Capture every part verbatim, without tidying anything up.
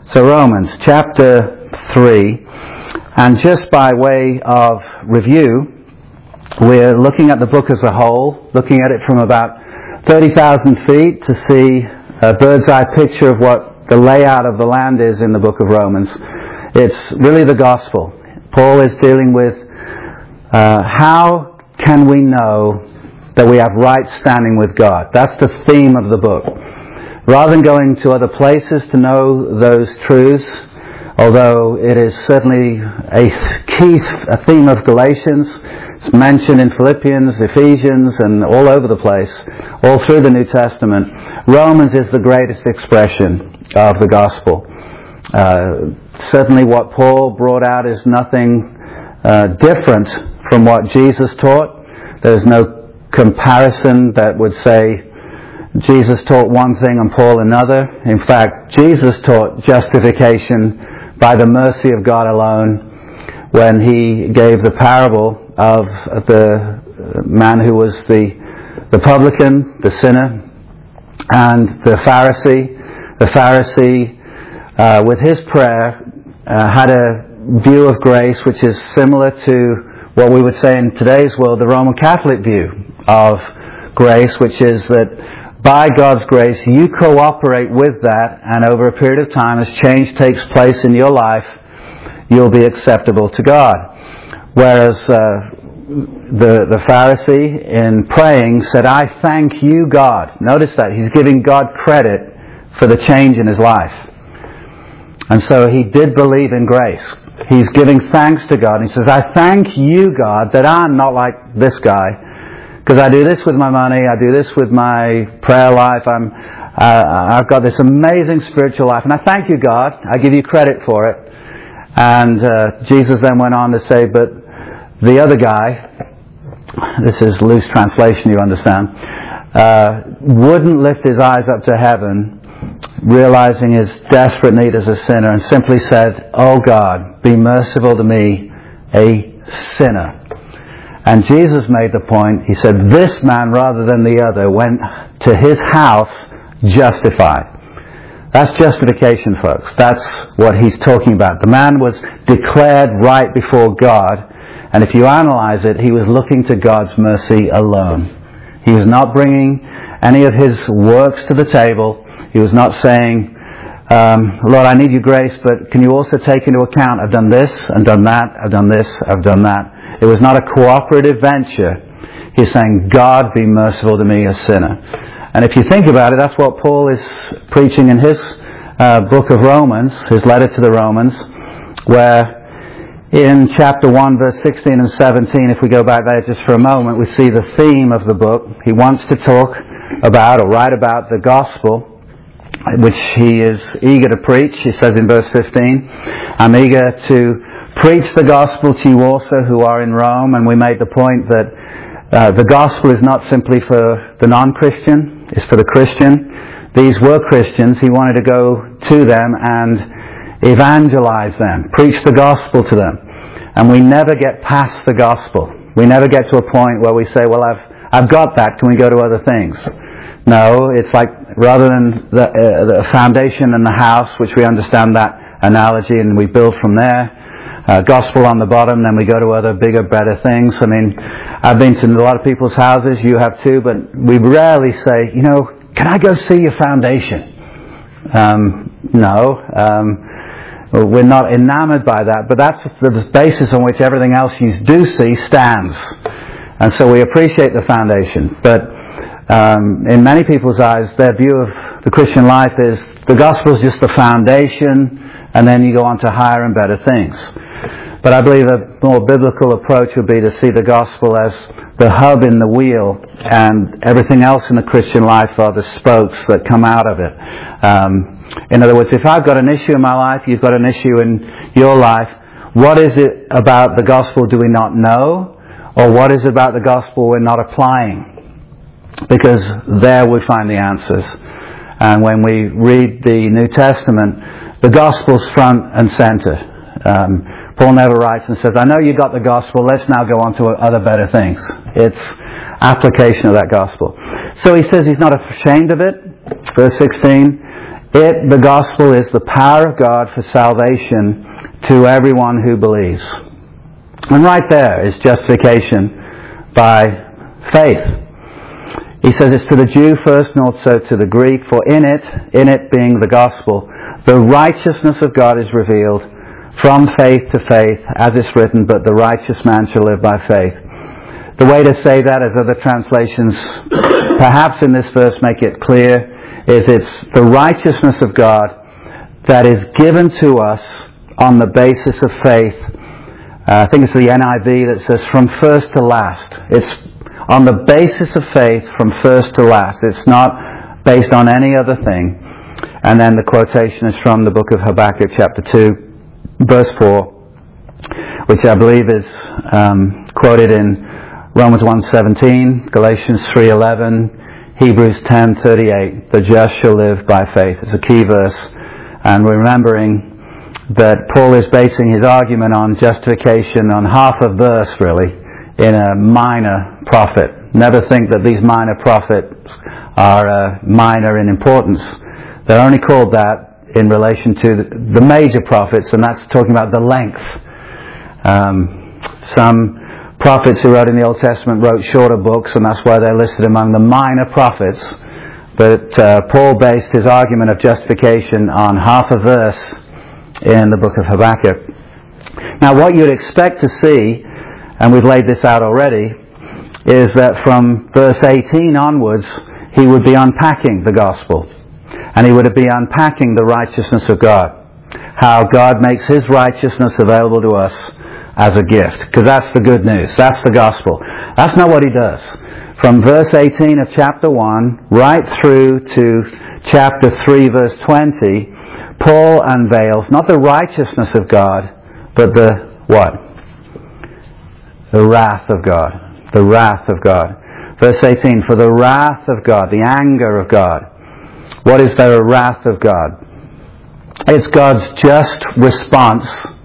So Romans chapter three, and just by way of review, we're looking at the book as a whole, looking at it from about thirty thousand feet to see a bird's eye picture of what the layout of the land is in the book of Romans. It's really the gospel. Paul is dealing with uh, how can we know that we have right standing with God. That's the theme of the book. Rather than going to other places to know those truths, although it is certainly a key a theme of Galatians, it's mentioned in Philippians, Ephesians, and all over the place, all through the New Testament, Romans is the greatest expression of the gospel. Uh, certainly what Paul brought out is nothing uh, different from what Jesus taught. There's no comparison that would say Jesus taught one thing and Paul another. In fact, Jesus taught justification by the mercy of God alone when he gave the parable of the man who was the, the publican, the sinner, and the Pharisee. The Pharisee, uh, with his prayer, uh, had a view of grace which is similar to what we would say in today's world, the Roman Catholic view of grace, which is that by God's grace, you cooperate with that, and over a period of time, as change takes place in your life, you'll be acceptable to God. Whereas uh, the, the Pharisee, in praying, said, I thank you, God. Notice that. He's giving God credit for the change in his life. And so he did believe in grace. He's giving thanks to God. He says, I thank you, God, that I'm not like this guy. Because I do this with my money, I do this with my prayer life, I'm, uh, I've got this amazing spiritual life, and I thank you, God, I give you credit for it. And uh, Jesus then went on to say, but the other guy, this is loose translation, you understand, uh, wouldn't lift his eyes up to heaven, realizing his desperate need as a sinner, and simply said, oh God, be merciful to me, a sinner. And Jesus made the point, he said, this man rather than the other went to his house justified. That's justification, folks. That's what he's talking about. The man was declared right before God, and if you analyze it, he was looking to God's mercy alone. He was not bringing any of his works to the table. He was not saying, um, Lord, I need your grace, but can you also take into account, I've done this, and done that, I've done this, I've done that. It was not a cooperative venture. He's saying, God, be merciful to me, a sinner. And if you think about it, that's what Paul is preaching in his uh, book of Romans, his letter to the Romans, where in chapter one, verse sixteen and seventeen, if we go back there just for a moment, we see the theme of the book. He wants to talk about or write about the gospel, which he is eager to preach. He says in verse fifteen, I'm eager to preach the gospel to you also who are in Rome. And we made the point that uh, the gospel is not simply for the non-Christian, it's for the Christian. These were Christians. He wanted to go to them and evangelize them, preach the gospel to them. And we never get past the gospel. We never get to a point where we say, well, I've, I've got that, can we go to other things? No, it's like rather than the, uh, the foundation and the house, which we understand that analogy and we build from there. Uh, gospel on the bottom, then we go to other bigger, better things. I mean, I've been to a lot of people's houses, you have too, but we rarely say, you know, can I go see your foundation? Um, no, um, we're not enamored by that, but that's the basis on which everything else you do see stands. And so we appreciate the foundation. But um, in many people's eyes, their view of the Christian life is the gospel is just the foundation, and then you go on to higher and better things. But I believe a more biblical approach would be to see the gospel as the hub in the wheel, and everything else in the Christian life are the spokes that come out of it. Um, in other words, if I've got an issue in my life, you've got an issue in your life, what is it about the gospel do we not know? Or what is it about the gospel we're not applying? Because there we find the answers. And when we read the New Testament, the gospel's front and center. Um, Paul never writes and says, I know you got the gospel, let's now go on to other better things. It's application of that gospel. So he says he's not ashamed of it. Verse sixteen, It, the gospel, is the power of God for salvation to everyone who believes. And right there is justification by faith. He says it's to the Jew first and also to the Greek, for in it, in it being the gospel, the righteousness of God is revealed from faith to faith, as it's written, but the righteous man shall live by faith. The way to say that, as other translations perhaps in this verse make it clear, is it's the righteousness of God that is given to us on the basis of faith. Uh, I think it's the N I V that says from first to last. It's on the basis of faith from first to last. It's not based on any other thing. And then the quotation is from the book of Habakkuk chapter two, verse four, which I believe is um, quoted in Romans one seventeen, Galatians three eleven, Hebrews ten thirty-eight, the just shall live by faith. It's a key verse. And we're remembering that Paul is basing his argument on justification on half a verse, really, in a minor prophet. Never think that these minor prophets are uh, minor in importance. They're only called that in relation to the major prophets, and that's talking about the length. Um, some prophets who wrote in the Old Testament wrote shorter books, and that's why they're listed among the minor prophets. But uh, Paul based his argument of justification on half a verse in the book of Habakkuk. Now, what you'd expect to see, and we've laid this out already, is that from verse eighteen onwards, he would be unpacking the gospel. And he would be unpacking the righteousness of God. How God makes His righteousness available to us as a gift. Because that's the good news. That's the gospel. That's not what he does. From verse eighteen of chapter one, right through to chapter three, verse twenty, Paul unveils not the righteousness of God, but the what? The wrath of God. The wrath of God. Verse eighteen, for the wrath of God, the anger of God. What is the wrath of God? It's God's just response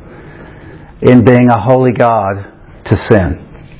in being a holy God to sin.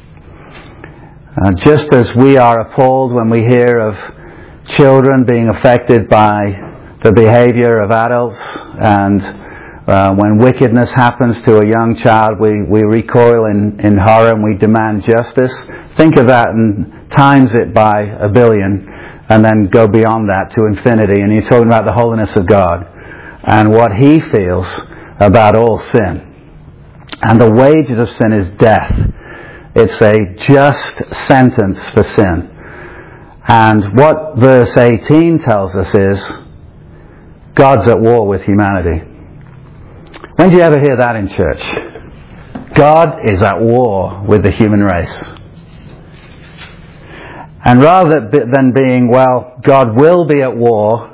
Uh, just as we are appalled when we hear of children being affected by the behavior of adults, and uh, when wickedness happens to a young child, we, we recoil in, in horror and we demand justice. Think of that and times it by a billion, and then go beyond that to infinity, and you're talking about the holiness of God and what He feels about all sin. And the wages of sin is death. It's a just sentence for sin. And what verse eighteen tells us is, God's at war with humanity. When do you ever hear that in church? God is at war with the human race. And rather than being, well, God will be at war,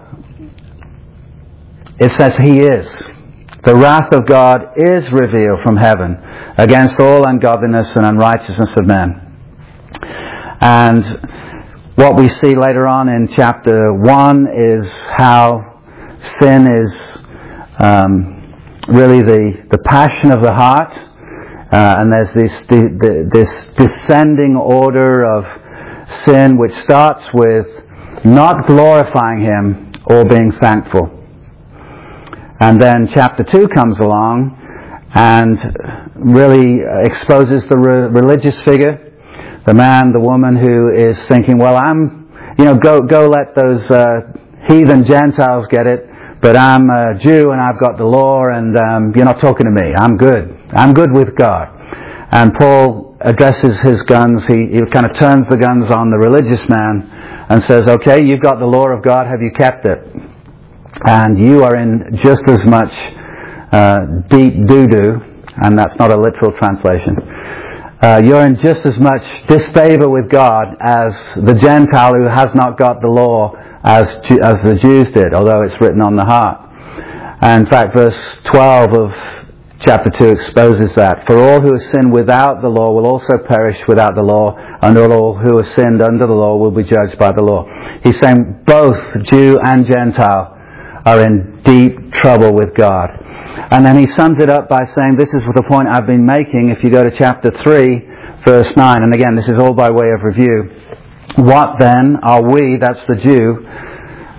it says He is. The wrath of God is revealed from heaven against all ungodliness and unrighteousness of men. And what we see later on in chapter one is how sin is um, really the, the passion of the heart. Uh, and there's this, the, the, this descending order of sin which starts with not glorifying Him or being thankful. And then chapter two comes along and really exposes the re- religious figure, the man, the woman who is thinking, well, I'm, you know, go go let those uh, heathen Gentiles get it, but I'm a Jew and I've got the law, and um, you're not talking to me. I'm good. I'm good with God. And Paul addresses his guns. He, he kind of turns the guns on the religious man and says, okay, you've got the law of God. Have you kept it? And you are in just as much uh, deep doo-doo, and that's not a literal translation. Uh, you're in just as much disfavor with God as the Gentile who has not got the law as as the Jews did, although it's written on the heart. And in fact, verse twelve of chapter two exposes that. For all who have sinned without the law will also perish without the law, and all who have sinned under the law will be judged by the law. He's saying both Jew and Gentile are in deep trouble with God. And then he sums it up by saying, this is the point I've been making. If you go to chapter three, verse nine, and again, this is all by way of review. What then are we, that's the Jew,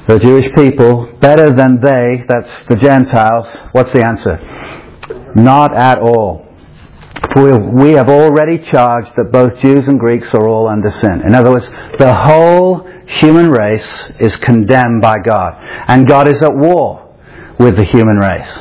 the Jewish people, better than they, that's the Gentiles? What's the answer? Not at all. For we have already charged that both Jews and Greeks are all under sin. In other words, the whole human race is condemned by God. And God is at war with the human race.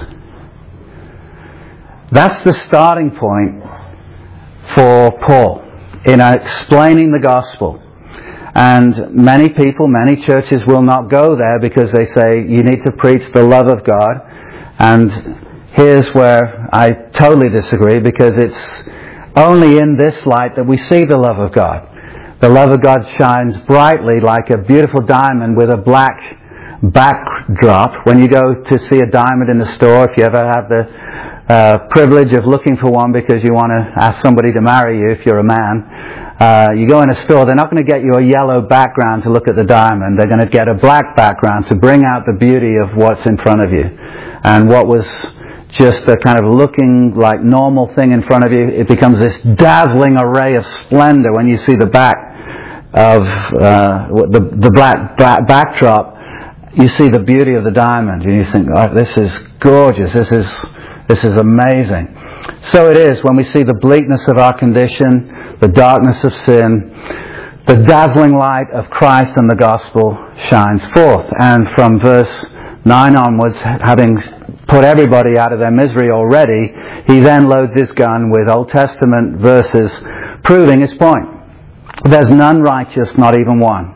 That's the starting point for Paul in explaining the gospel. And many people, many churches will not go there because they say you need to preach the love of God. And here's where I totally disagree, because it's only in this light that we see the love of God. The love of God shines brightly like a beautiful diamond with a black backdrop. When you go to see a diamond in the store, if you ever have the uh, privilege of looking for one because you want to ask somebody to marry you if you're a man, uh, you go in a store, they're not going to get you a yellow background to look at the diamond. They're going to get a black background to bring out the beauty of what's in front of you. And what was just a kind of looking like normal thing in front of you, it becomes this dazzling array of splendor when you see the back of uh, the the black back, backdrop. You see the beauty of the diamond, and you think, "Oh, this is gorgeous. This is this is amazing." So it is when we see the bleakness of our condition, the darkness of sin, the dazzling light of Christ and the gospel shines forth. And from verse nine onwards, having put everybody out of their misery already, he then loads his gun with Old Testament verses proving his point. There's none righteous, not even one.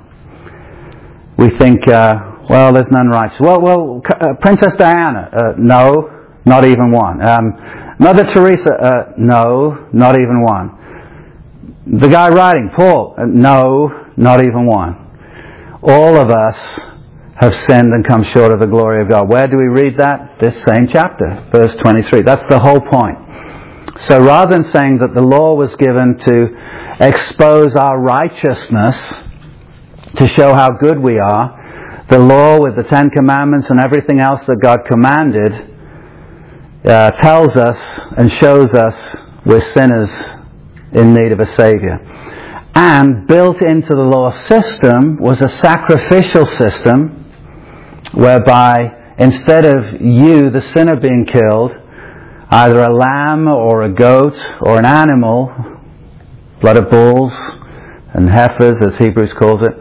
We think, uh, well, there's none righteous. Well, well, uh, Princess Diana, uh, no, not even one. Um, Mother Teresa, uh, no, not even one. The guy writing, Paul, uh, no, not even one. All of us have sinned and come short of the glory of God. Where do we read that? This same chapter, verse twenty-three. That's the whole point. So rather than saying that the law was given to expose our righteousness, to show how good we are, the law with the Ten Commandments and everything else that God commanded uh, tells us and shows us we're sinners in need of a Saviour. And built into the law system was a sacrificial system whereby instead of you, the sinner, being killed, either a lamb or a goat or an animal, blood of bulls and heifers, as Hebrews calls it,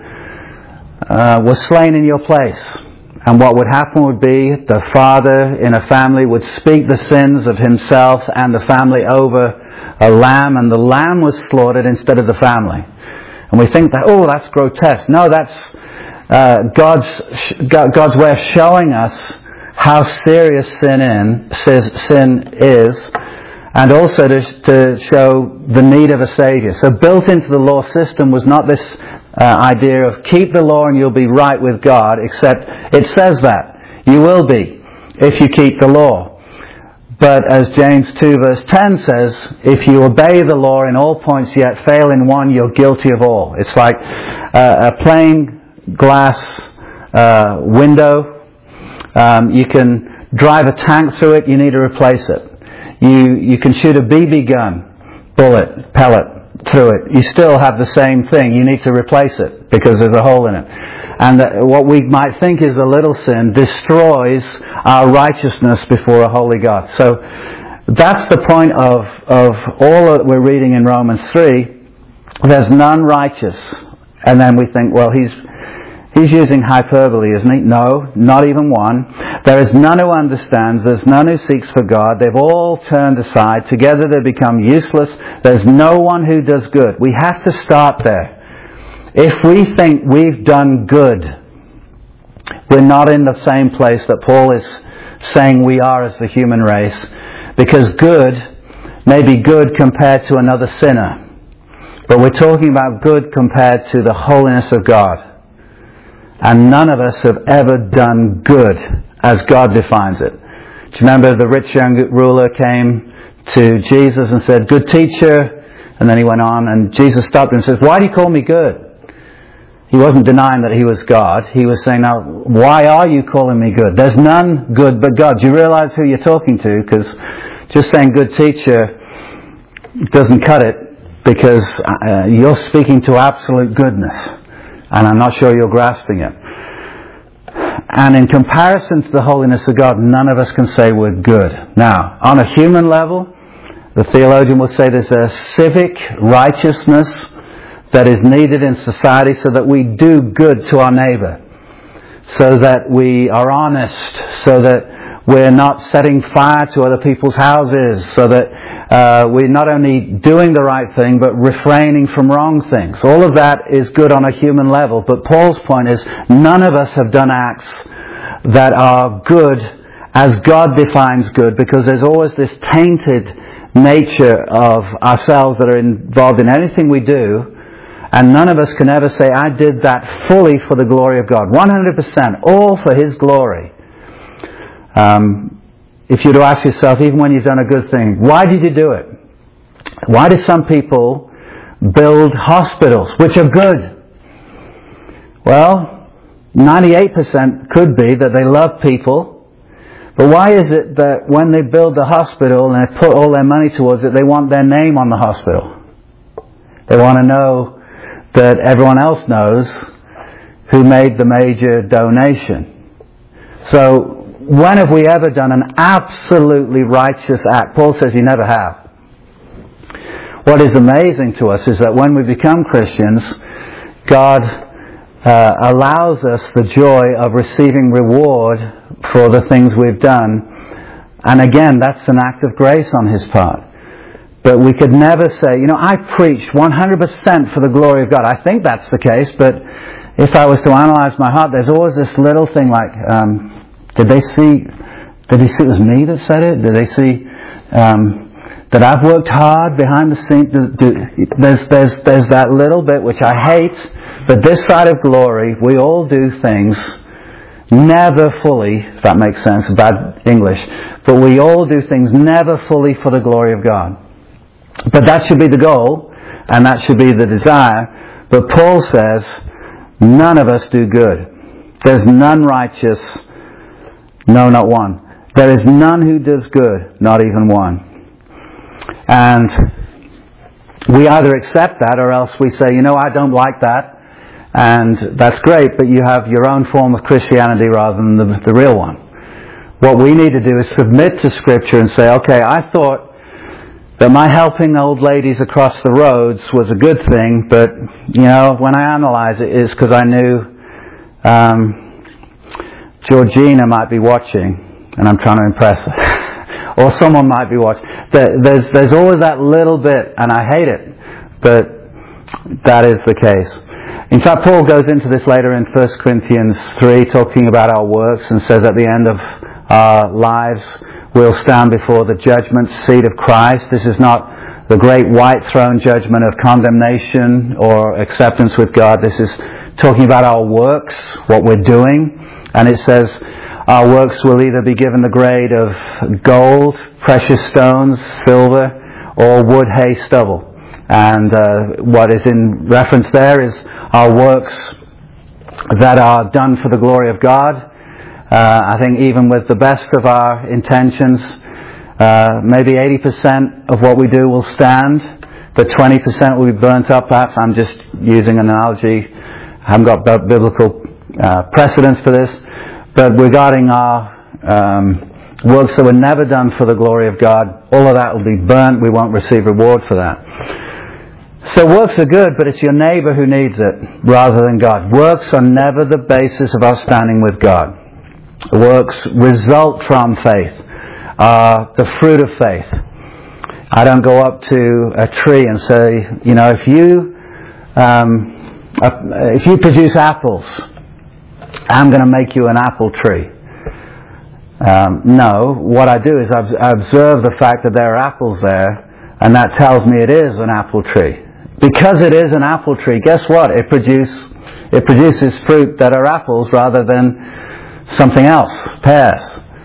uh, was slain in your place. And what would happen would be the father in a family would speak the sins of himself and the family over a lamb, and the lamb was slaughtered instead of the family. And we think that, oh, that's grotesque. No, that's uh, God's God's way of showing us how serious sin in sin is, and also to, to show the need of a Saviour. So built into the law system was not this uh, idea of keep the law and you'll be right with God, except it says that you will be if you keep the law. But as James two verse ten says, if you obey the law in all points yet fail in one, you're guilty of all. It's like uh, a plain glass uh, window. Um, you can drive a tank through it, you need to replace it. You you can shoot a B B gun, bullet, pellet through it. You still have the same thing. You need to replace it because there's a hole in it. And uh, what we might think is a little sin destroys our righteousness before a holy God. So that's the point of, of all that we're reading in Romans three. There's none righteous. And then we think, well, he's he's using hyperbole, isn't he? No, not even one. There is none who understands. There's none who seeks for God. They've all turned aside. Together they become useless. There's no one who does good. We have to start there. If we think we've done good, we're not in the same place that Paul is saying we are as the human race, because good may be good compared to another sinner, but we're talking about good compared to the holiness of God. And none of us have ever done good as God defines it. Do you remember the rich young ruler came to Jesus and said, "Good teacher," and then he went on, and Jesus stopped him and says, "Why do you call me good?" He wasn't denying that he was God. He was saying, now, why are you calling me good? There's none good but God. Do you realize who you're talking to? Because just saying good teacher doesn't cut it, because uh, you're speaking to absolute goodness. And I'm not sure you're grasping it. and in comparison to the holiness of God, none of us can say we're good. Now, on a human level, the theologian will say there's a civic righteousness that is needed in society so that we do good to our neighbour, so that we are honest, so that we're not setting fire to other people's houses, so that uh, we're not only doing the right thing but refraining from wrong things. All of that is good on a human level, but Paul's point is none of us have done acts that are good as God defines good, because there's always this tainted nature of ourselves that are involved in anything we do, and none of us can ever say, I did that fully for the glory of God. one hundred percent, all for His glory. Um, if you were to ask yourself, even when you've done a good thing, why did you do it? Why do some people build hospitals, which are good? Well, ninety-eight percent could be that they love people. But why is it that when they build the hospital and they put all their money towards it, they want their name on the hospital? They want to know that everyone else knows who made the major donation. So, when have we ever done an absolutely righteous act? Paul says you never have. What is amazing to us is that when we become Christians, God uh, allows us the joy of receiving reward for the things we've done. And again, that's an act of grace on His part. But we could never say, you know, I preached one hundred percent for the glory of God. I think that's the case, but if I was to analyze my heart, there's always this little thing like, um, did they see, did they see it was me that said it? Did they see um, that I've worked hard behind the scenes? Do, do, there's, there's, there's that little bit which I hate, but this side of glory, we all do things never fully, if that makes sense, bad English, but we all do things never fully for the glory of God. But that should be the goal, and that should be the desire. But Paul says, none of us do good. There's none righteous, no, not one. There is none who does good, not even one. And we either accept that or else we say, you know, I don't like that, and that's great, but you have your own form of Christianity rather than the, the real one. What we need to do is submit to Scripture and say, okay, I thought that my helping old ladies across the roads was a good thing, but, you know, when I analyze it, it's because I knew um, Georgina might be watching, and I'm trying to impress her. Or someone might be watching. There's, there's always that little bit, and I hate it, but that is the case. In fact, Paul goes into this later in First Corinthians three, talking about our works, and says at the end of our lives, we'll stand before the judgment seat of Christ. This is not the great white throne judgment of condemnation or acceptance with God. This is talking about our works, what we're doing. And it says our works will either be given the grade of gold, precious stones, silver, or wood, hay, stubble. And uh, what is in reference there is our works that are done for the glory of God. Uh, I think even with the best of our intentions, uh, maybe eighty percent of what we do will stand, but twenty percent will be burnt up. Perhaps I'm just using an analogy. I haven't got biblical uh, precedence for this. But regarding our um, works that were never done for the glory of God, all of that will be burnt. We won't receive reward for that. So works are good, but it's your neighbour who needs it rather than God. Works are never the basis of our standing with God. Works result from faith, are the fruit of faith. I don't go up to a tree and say, you know, if you um, if you produce apples, I'm going to make you an apple tree. Um, no, what I do is I observe the fact that there are apples there, and that tells me it is an apple tree. Because it is an apple tree, guess what? It produce it produces fruit that are apples rather than something else, pears.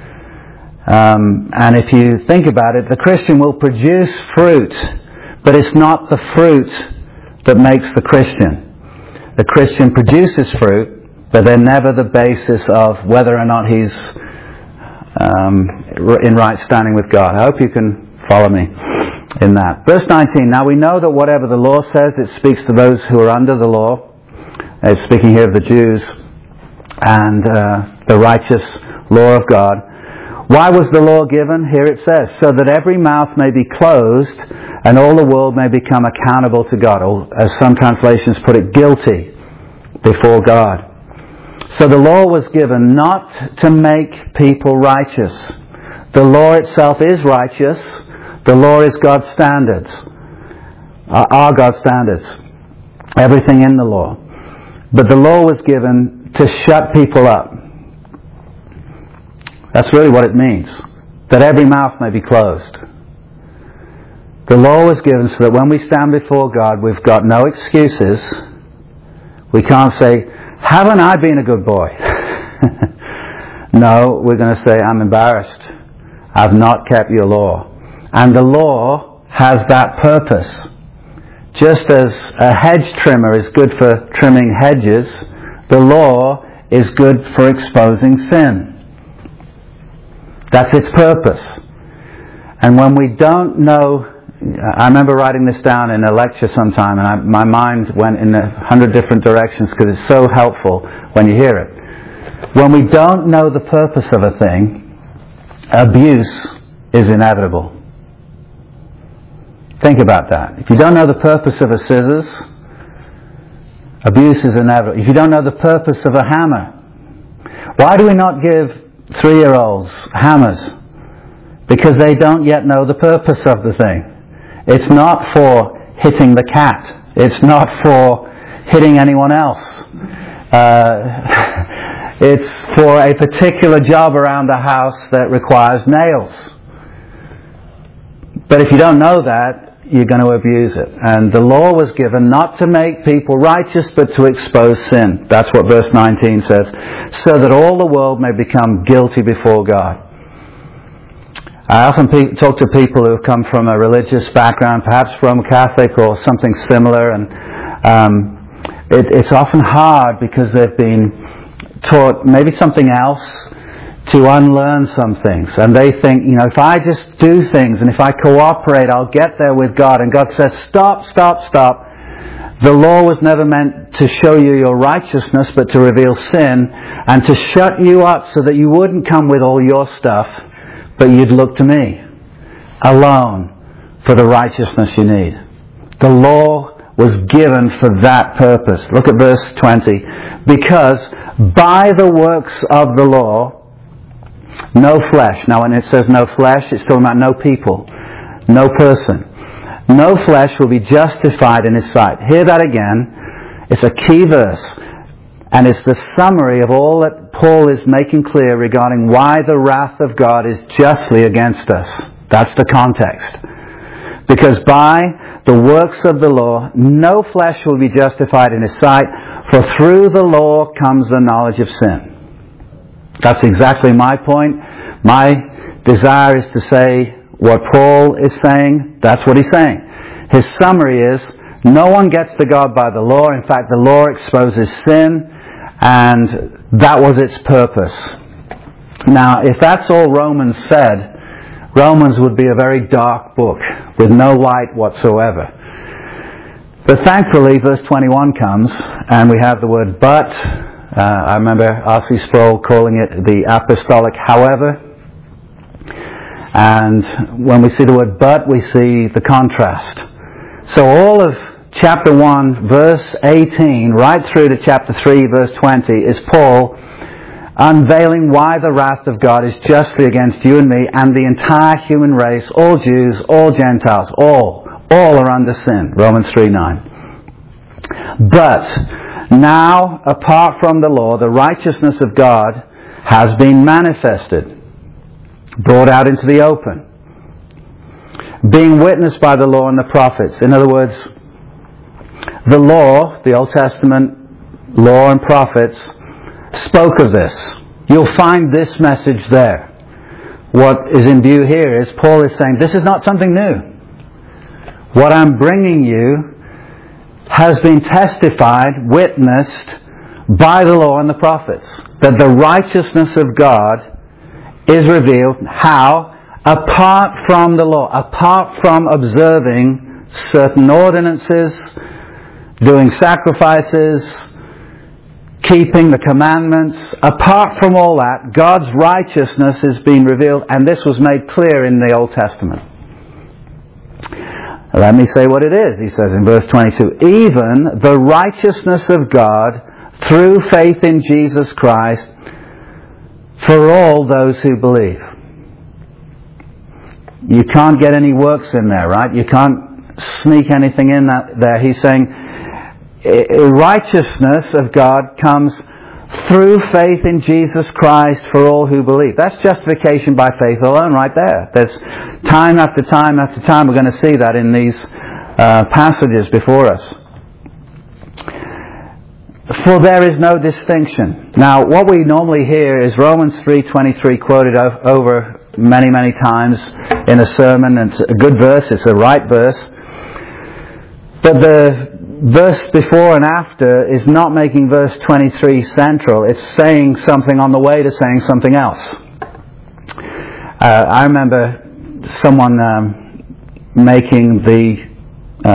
Um, and if you think about it, the Christian will produce fruit, but it's not the fruit that makes the Christian. The Christian produces fruit, but they're never the basis of whether or not he's um, in right standing with God. I hope you can follow me in that. Verse nineteen, now we know that whatever the law says, it speaks to those who are under the law. It's speaking here of the Jews. And uh, the righteous law of God. Why was the law given? Here it says, so that every mouth may be closed and all the world may become accountable to God, or as some translations put it, guilty before God. So the law was given not to make people righteous. The law itself is righteous. The law is God's standards, are God's standards, everything in the law. But the law was given to shut people up. That's really what it means, that every mouth may be closed. The law was given so that when we stand before God, we've got no excuses. We can't say, haven't I been a good boy? No, we're going to say, I'm embarrassed. I've not kept your law. And the law has that purpose. Just as a hedge trimmer is good for trimming hedges, the law is good for exposing sin. That's its purpose. And when we don't know, I remember writing this down in a lecture sometime, and I, my mind went in a hundred different directions because it's so helpful when you hear it. When we don't know the purpose of a thing, abuse is inevitable. Think about that. If you don't know the purpose of a scissors, abuse is inevitable. If you don't know the purpose of a hammer, why do we not give three-year-olds hammers? Because they don't yet know the purpose of the thing. It's not for hitting the cat. It's not for hitting anyone else. Uh, it's for a particular job around the house that requires nails. But if you don't know that, you're going to abuse it. And the law was given not to make people righteous, but to expose sin. That's what verse nineteen says. So that all the world may become guilty before God. I often pe- talk to people who have come from a religious background, perhaps Roman Catholic or something similar, and um, it, it's often hard because they've been taught maybe something else to unlearn some things. And they think, you know, if I just do things and if I cooperate, I'll get there with God. And God says, stop, stop, stop. The law was never meant to show you your righteousness, but to reveal sin and to shut you up so that you wouldn't come with all your stuff, but you'd look to me alone for the righteousness you need. The law was given for that purpose. Look at verse twenty. Because by the works of the law, no flesh. Now when it says no flesh, it's talking about no people, no person. No flesh will be justified in his sight. Hear that again. It's a key verse. And it's the summary of all that Paul is making clear regarding why the wrath of God is justly against us. That's the context. Because by the works of the law, no flesh will be justified in his sight, for through the law comes the knowledge of sin. That's exactly my point. My desire is to say what Paul is saying. That's what he's saying. His summary is, no one gets to God by the law. In fact, the law exposes sin, and that was its purpose. Now, if that's all Romans said, Romans would be a very dark book with no light whatsoever. But thankfully, verse twenty-one comes, and we have the word but. Uh, I remember R C Sproul calling it the apostolic however. And when we see the word but, we see the contrast. So all of chapter one, verse eighteen, right through to chapter three, verse twenty, is Paul unveiling why the wrath of God is justly against you and me and the entire human race, all Jews, all Gentiles, all, all are under sin. Romans three nine. But now, apart from the law, the righteousness of God has been manifested, brought out into the open, being witnessed by the law and the prophets. In other words, the law, the Old Testament law and prophets, spoke of this. You'll find this message there. What is in view here is Paul is saying, this is not something new. What I'm bringing you has been testified, witnessed by the law and the prophets, that the righteousness of God is revealed. How? Apart from the law, apart from observing certain ordinances, doing sacrifices, keeping the commandments. Apart from all that, God's righteousness is being revealed, and this was made clear in the Old Testament. Let me say what it is, he says in verse twenty-two. Even the righteousness of God through faith in Jesus Christ for all those who believe. You can't get any works in there, right? You can't sneak anything in that there. He's saying righteousness of God comes through faith in Jesus Christ for all who believe. That's justification by faith alone right there. There's time after time after time we're going to see that in these uh, passages before us. For there is no distinction. Now, what we normally hear is Romans three twenty-three quoted over many, many times in a sermon. And it's a good verse, it's a right verse. But the verse before and after is not making verse twenty-three central. It's saying something on the way to saying something else. Uh, I remember someone um, making the,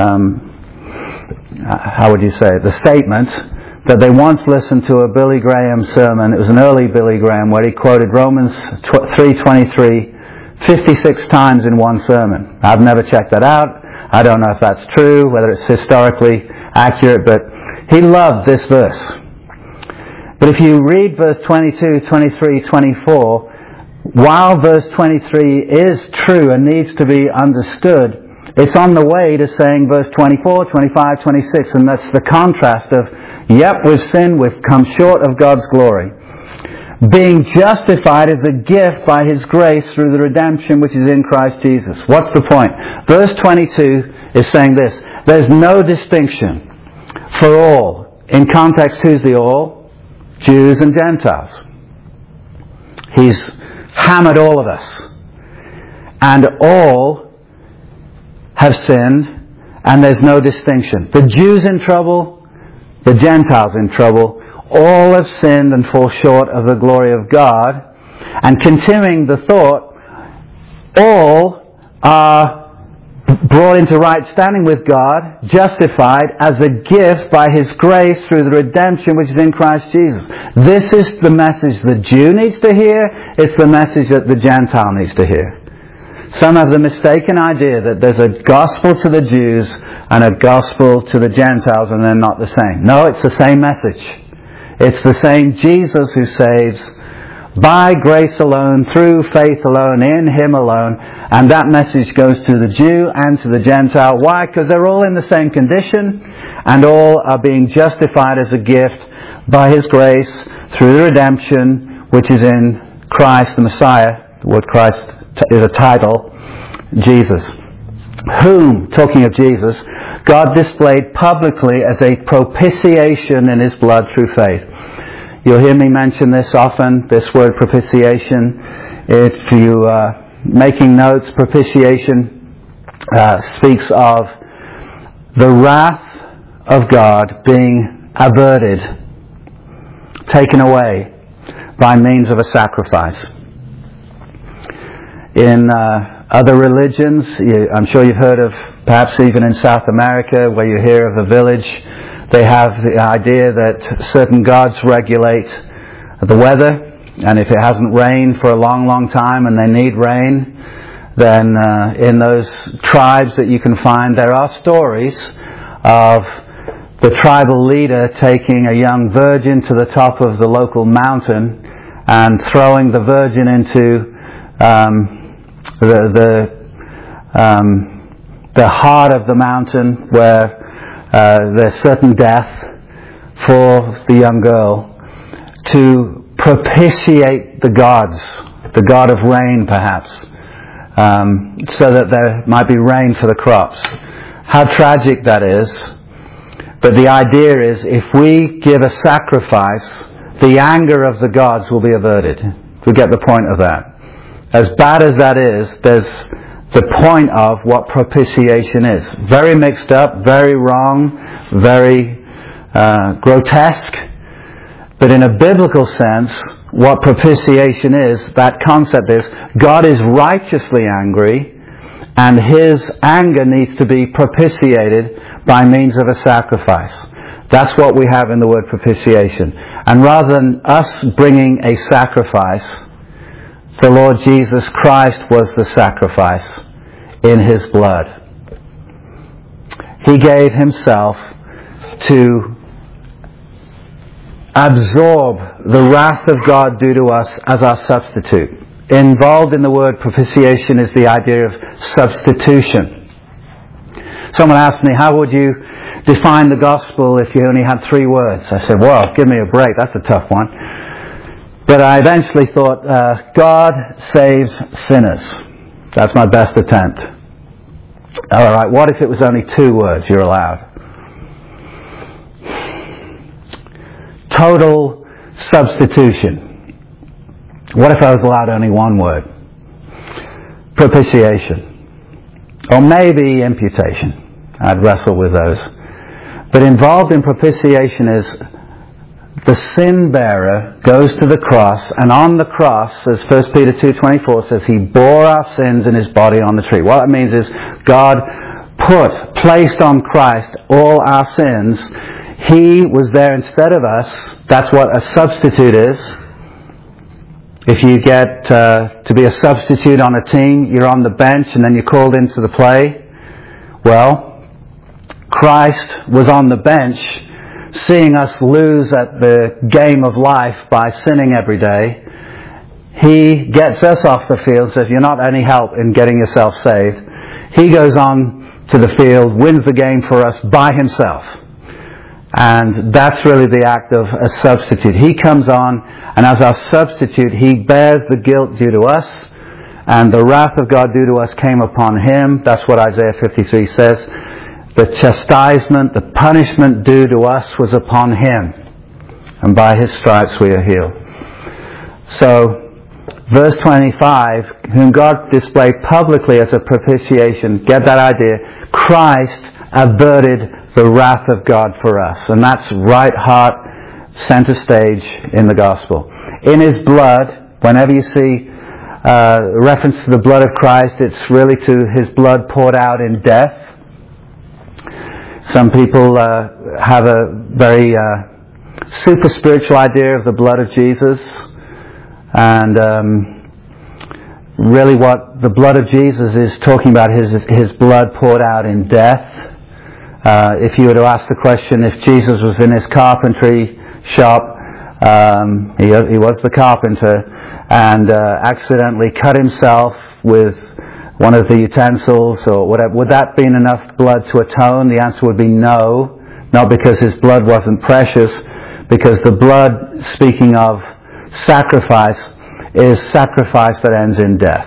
um, how would you say it, the statement that they once listened to a Billy Graham sermon. It was an early Billy Graham where he quoted Romans three twenty-three fifty-six times in one sermon. I've never checked that out. I don't know if that's true, whether it's historically accurate, but he loved this verse. But if you read verse twenty-two, twenty-three, twenty-four, while verse twenty-three is true and needs to be understood, it's on the way to saying verse twenty-four, twenty-five, twenty-six, and that's the contrast of, yep, we've sinned, we've come short of God's glory. Being justified as a gift by His grace through the redemption which is in Christ Jesus. What's the point? Verse twenty-two is saying this: there's no distinction for all. In context, who's the all? Jews and Gentiles. He's hammered all of us. And all have sinned, and there's no distinction. The Jews in trouble, the Gentiles in trouble. All have sinned and fall short of the glory of God. And continuing the thought, all are brought into right standing with God, justified as a gift by His grace through the redemption which is in Christ Jesus. This is the message the Jew needs to hear. It's the message that the Gentile needs to hear. Some have the mistaken idea that there's a gospel to the Jews and a gospel to the Gentiles and they're not the same. No, it's the same message. It's the same Jesus who saves by grace alone, through faith alone, in Him alone. And that message goes to the Jew and to the Gentile. Why? Because they're all in the same condition and all are being justified as a gift by His grace through the redemption which is in Christ the Messiah. The word Christ is a title, Jesus. Whom, talking of Jesus, God displayed publicly as a propitiation in His blood through faith. You'll hear me mention this often, this word propitiation. If you are uh, making notes, propitiation uh, speaks of the wrath of God being averted, taken away by means of a sacrifice. In uh, other religions, you, I'm sure you've heard of, perhaps even in South America, where you hear of a village, they have the idea that certain gods regulate the weather, and if it hasn't rained for a long, long time and they need rain, then uh, in those tribes that you can find, there are stories of the tribal leader taking a young virgin to the top of the local mountain and throwing the virgin into um, the the um, the heart of the mountain where uh, there's certain death for the young girl, to propitiate the gods, the god of rain perhaps, um, so that there might be rain for the crops. How tragic that is. But the idea is, if we give a sacrifice, the anger of the gods will be averted. We get the point of that. As bad as that is, there's the point of what propitiation is. Very mixed up, very wrong, very uh, grotesque. But in a biblical sense, what propitiation is, that concept is, God is righteously angry, and His anger needs to be propitiated by means of a sacrifice. That's what we have in the word propitiation. And rather than us bringing a sacrifice, the Lord Jesus Christ was the sacrifice in His blood. He gave Himself to absorb the wrath of God due to us as our substitute. Involved in the word propitiation is the idea of substitution. Someone asked me, how would you define the gospel if you only had three words? I said, well, give me a break, that's a tough one. But I eventually thought, uh, God saves sinners. That's my best attempt. Alright, what if it was only two words you're allowed? Total substitution. What if I was allowed only one word? Propitiation. Or maybe imputation. I'd wrestle with those. But involved in propitiation is the sin bearer goes to the cross, and on the cross, as First Peter two twenty-four says, He bore our sins in His body on the tree. What that means is God put, placed on Christ all our sins. He was there instead of us. That's what a substitute is. If you get uh, to be a substitute on a team, you're on the bench and then you're called into the play. Well, Christ was on the bench, seeing us lose at the game of life by sinning every day. He gets us off the field, says, you're not any help in getting yourself saved. He goes on to the field, wins the game for us by Himself. And that's really the act of a substitute. He comes on, and as our substitute, He bears the guilt due to us, and the wrath of God due to us came upon Him. That's what Isaiah fifty-three says. The chastisement, the punishment due to us was upon Him, and by His stripes we are healed. So, verse twenty-five, whom God displayed publicly as a propitiation, get that idea, Christ averted the wrath of God for us. And that's right heart, center stage in the gospel. In His blood, whenever you see uh, reference to the blood of Christ, it's really to His blood poured out in death. Some people uh, have a very uh, super spiritual idea of the blood of Jesus. And um, really what the blood of Jesus is talking about is His blood poured out in death. Uh, if you were to ask the question, if Jesus was in His carpentry shop, um, he, he was the carpenter, and uh, accidentally cut Himself with one of the utensils or whatever, would that be enough blood to atone? The answer would be no. Not because His blood wasn't precious, because the blood, speaking of sacrifice, is sacrifice that ends in death.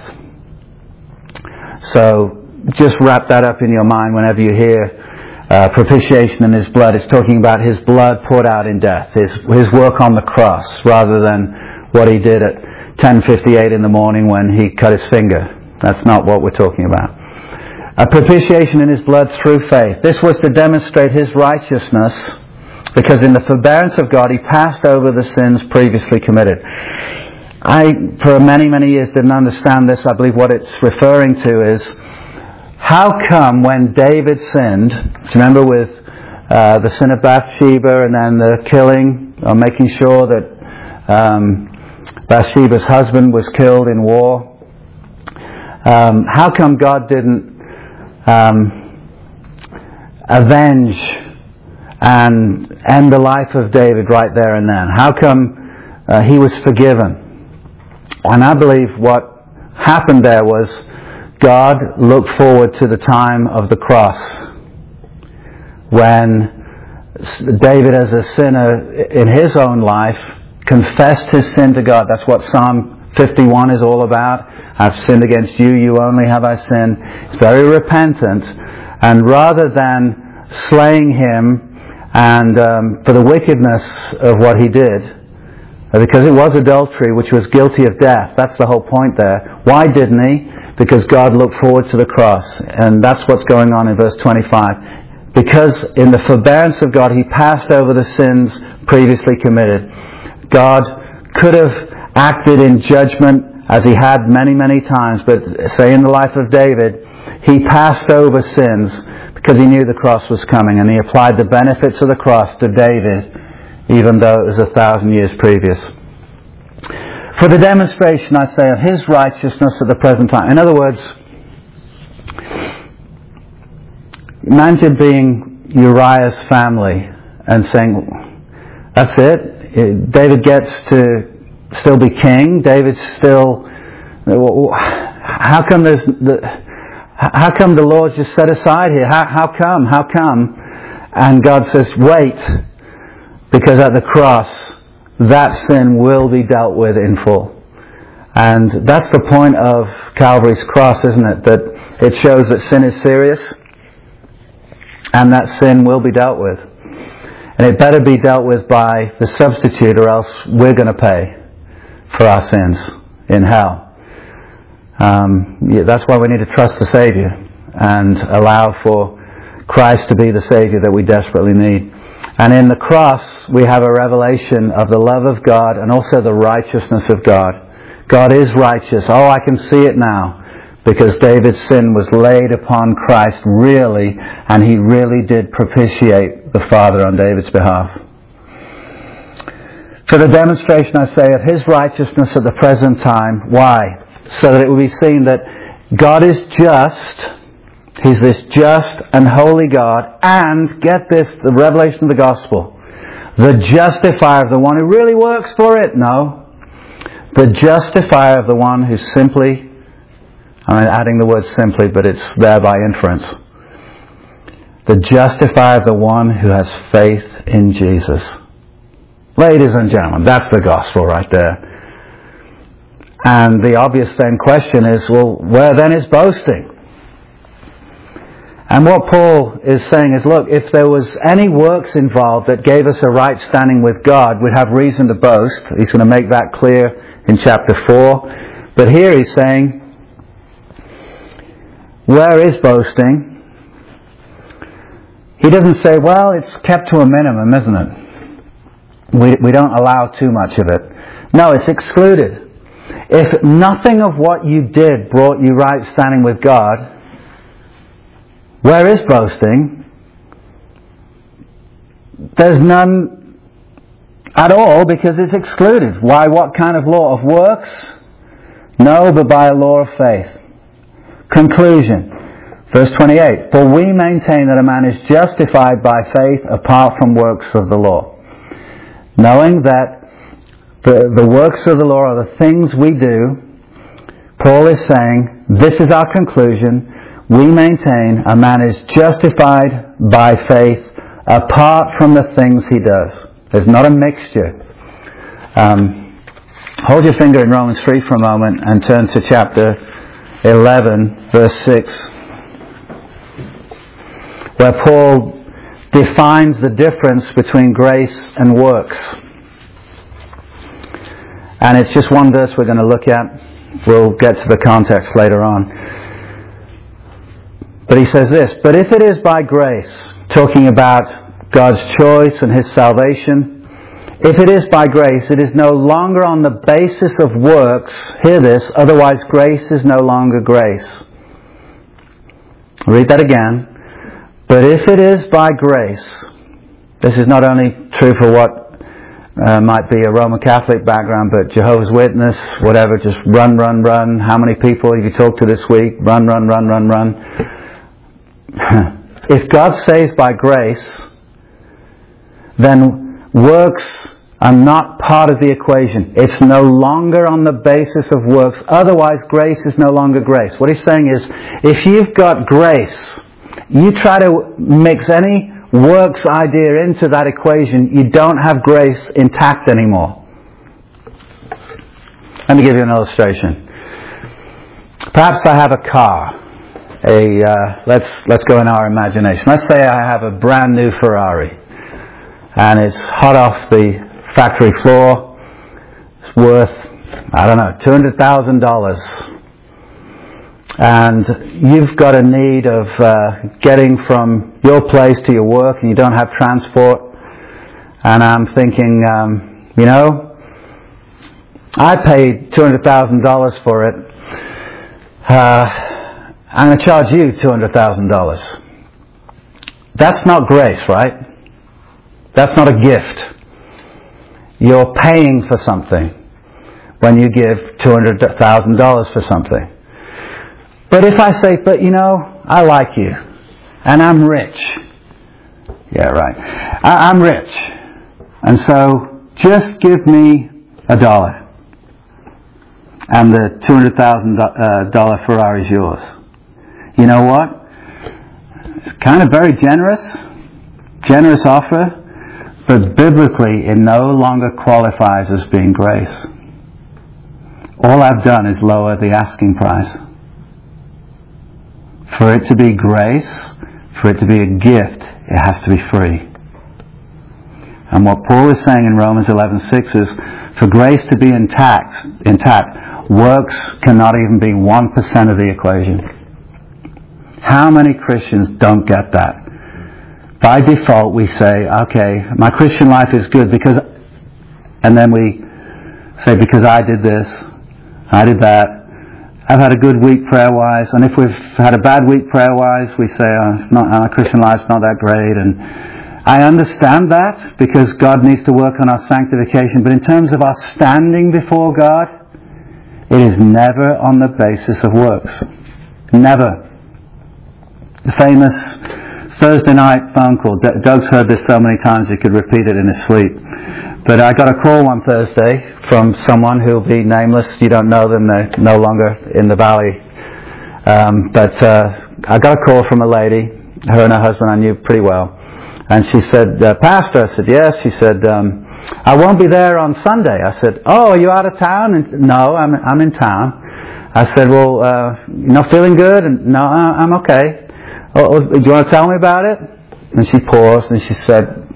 So just wrap that up in your mind whenever you hear Uh, propitiation in His blood. It's talking about His blood poured out in death, His His work on the cross, rather than what He did at ten fifty-eight in the morning when He cut His finger. That's not what we're talking about. A propitiation in His blood through faith. This was to demonstrate His righteousness, because in the forbearance of God He passed over the sins previously committed. I, for many, many years, didn't understand this. I believe what it's referring to is, how come when David sinned, do you remember with uh, the sin of Bathsheba and then the killing, or making sure that um, Bathsheba's husband was killed in war? Um, how come God didn't um, avenge and end the life of David right there and then? How come uh, he was forgiven? And I believe what happened there was God looked forward to the time of the cross when David, as a sinner in his own life, confessed his sin to God. That's what Psalm fifty-one is all about. I've sinned against you, you only have I sinned. He's very repentant, and rather than slaying him and um, for the wickedness of what he did, because it was adultery which was guilty of death, that's the whole point there. Why didn't he? Because God looked forward to the cross, and that's what's going on in verse twenty-five. Because in the forbearance of God He passed over the sins previously committed. God could have acted in judgment as He had many, many times, but say in the life of David, He passed over sins because he knew the cross was coming, and he applied the benefits of the cross to David, even though it was a thousand years previous. For the demonstration, I say, of his righteousness at the present time. In other words, imagine being Uriah's family and saying, that's it, David gets to still be king, David's still, how come there's the, how come the Lord just set aside here? How, how come? How come? And God says, wait, because at the cross, that sin will be dealt with in full. And that's the point of Calvary's cross, isn't it? That it shows that sin is serious, and that sin will be dealt with. And it better be dealt with by the substitute, or else we're going to pay for our sins in hell. Um, yeah, that's why we need to trust the Saviour and allow for Christ to be the Saviour that we desperately need. And in the cross, we have a revelation of the love of God and also the righteousness of God. God is righteous. Oh, I can see it now, because David's sin was laid upon Christ really, and he really did propitiate the Father on David's behalf. For the demonstration, I say, of his righteousness at the present time. Why? So that it will be seen that God is just. He's this just and holy God. And, get this, the revelation of the gospel. The justifier of the one who really works for it. No. The justifier of the one who simply, I'm adding the word simply, but it's there by inference. The justifier of the one who has faith in Jesus. Ladies and gentlemen, that's the gospel right there. And the obvious then question is, well, where then is boasting? And what Paul is saying is, look, if there was any works involved that gave us a right standing with God, we'd have reason to boast. He's going to make that clear in chapter four. But here he's saying, where is boasting? He doesn't say, well, it's kept to a minimum, isn't it? We, we don't allow too much of it. No, it's excluded. If nothing of what you did brought you right standing with God, where is boasting? There's none at all, because it's excluded. Why? What kind of law? Of works? No, but by a law of faith. Conclusion. Verse twenty-eight. For we maintain that a man is justified by faith apart from works of the law. Knowing that the, the works of the law are the things we do, Paul is saying, this is our conclusion. We maintain a man is justified by faith apart from the things he does. There's not a mixture. Um, hold your finger in Romans three for a moment and turn to chapter eleven, verse six, where Paul defines the difference between grace and works. And it's just one verse we're going to look at. We'll get to the context later on. But he says this, but if it is by grace, talking about God's choice and his salvation, if it is by grace, it is no longer on the basis of works. Hear this, otherwise grace is no longer grace. I'll read that again. But if it is by grace, this is not only true for what uh, might be a Roman Catholic background, but Jehovah's Witness, whatever, just run, run, run. How many people have you talked to this week? Run, run, run, run, run. If God saves by grace, then works are not part of the equation. It's no longer on the basis of works. Otherwise, grace is no longer grace. What he's saying is, if you've got grace, you try to mix any works idea into that equation, you don't have grace intact anymore. Let me give you an illustration. Perhaps I have a car. A uh, let's let's go in our imagination. Let's say I have a brand new Ferrari, and it's hot off the factory floor. It's worth, I don't know, two hundred thousand dollars. And you've got a need of uh, getting from your place to your work, and you don't have transport. And I'm thinking, um, you know, I paid two hundred thousand dollars for it. Uh, I'm going to charge you two hundred thousand dollars. That's not grace, right? That's not a gift. You're paying for something when you give two hundred thousand dollars for something. But if I say, but you know, I like you, and I'm rich. Yeah, right. I, I'm rich. And so, just give me a dollar. And the two hundred thousand dollars Ferrari is yours. You know what? It's kind of very generous. Generous offer. But biblically, it no longer qualifies as being grace. All I've done is lower the asking price. For it to be grace, for it to be a gift, it has to be free. And what Paul is saying in Romans eleven six is, for grace to be intact, intact, works cannot even be one percent of the equation. How many Christians don't get that? By default, we say, okay, my Christian life is good because, and then we say, because I did this, I did that, I've had a good week prayer-wise, and if we've had a bad week prayer-wise, we say, oh, it's not, our Christian life's not that great, and I understand that, because God needs to work on our sanctification, but in terms of our standing before God, it is never on the basis of works. Never. The famous Thursday night phone call. D- Doug's heard this so many times he could repeat it in his sleep. But I got a call one Thursday from someone who'll be nameless. You don't know them. They're no longer in the valley. Um, but uh, I got a call from a lady. Her and her husband I knew pretty well. And she said, uh, Pastor. I said, yes. She said, um, I won't be there on Sunday. I said, oh, are you out of town? And, no, I'm I'm in town. I said, well, uh, you're not feeling good? And no, I'm okay. Oh, do you want to tell me about it? And she paused and she said,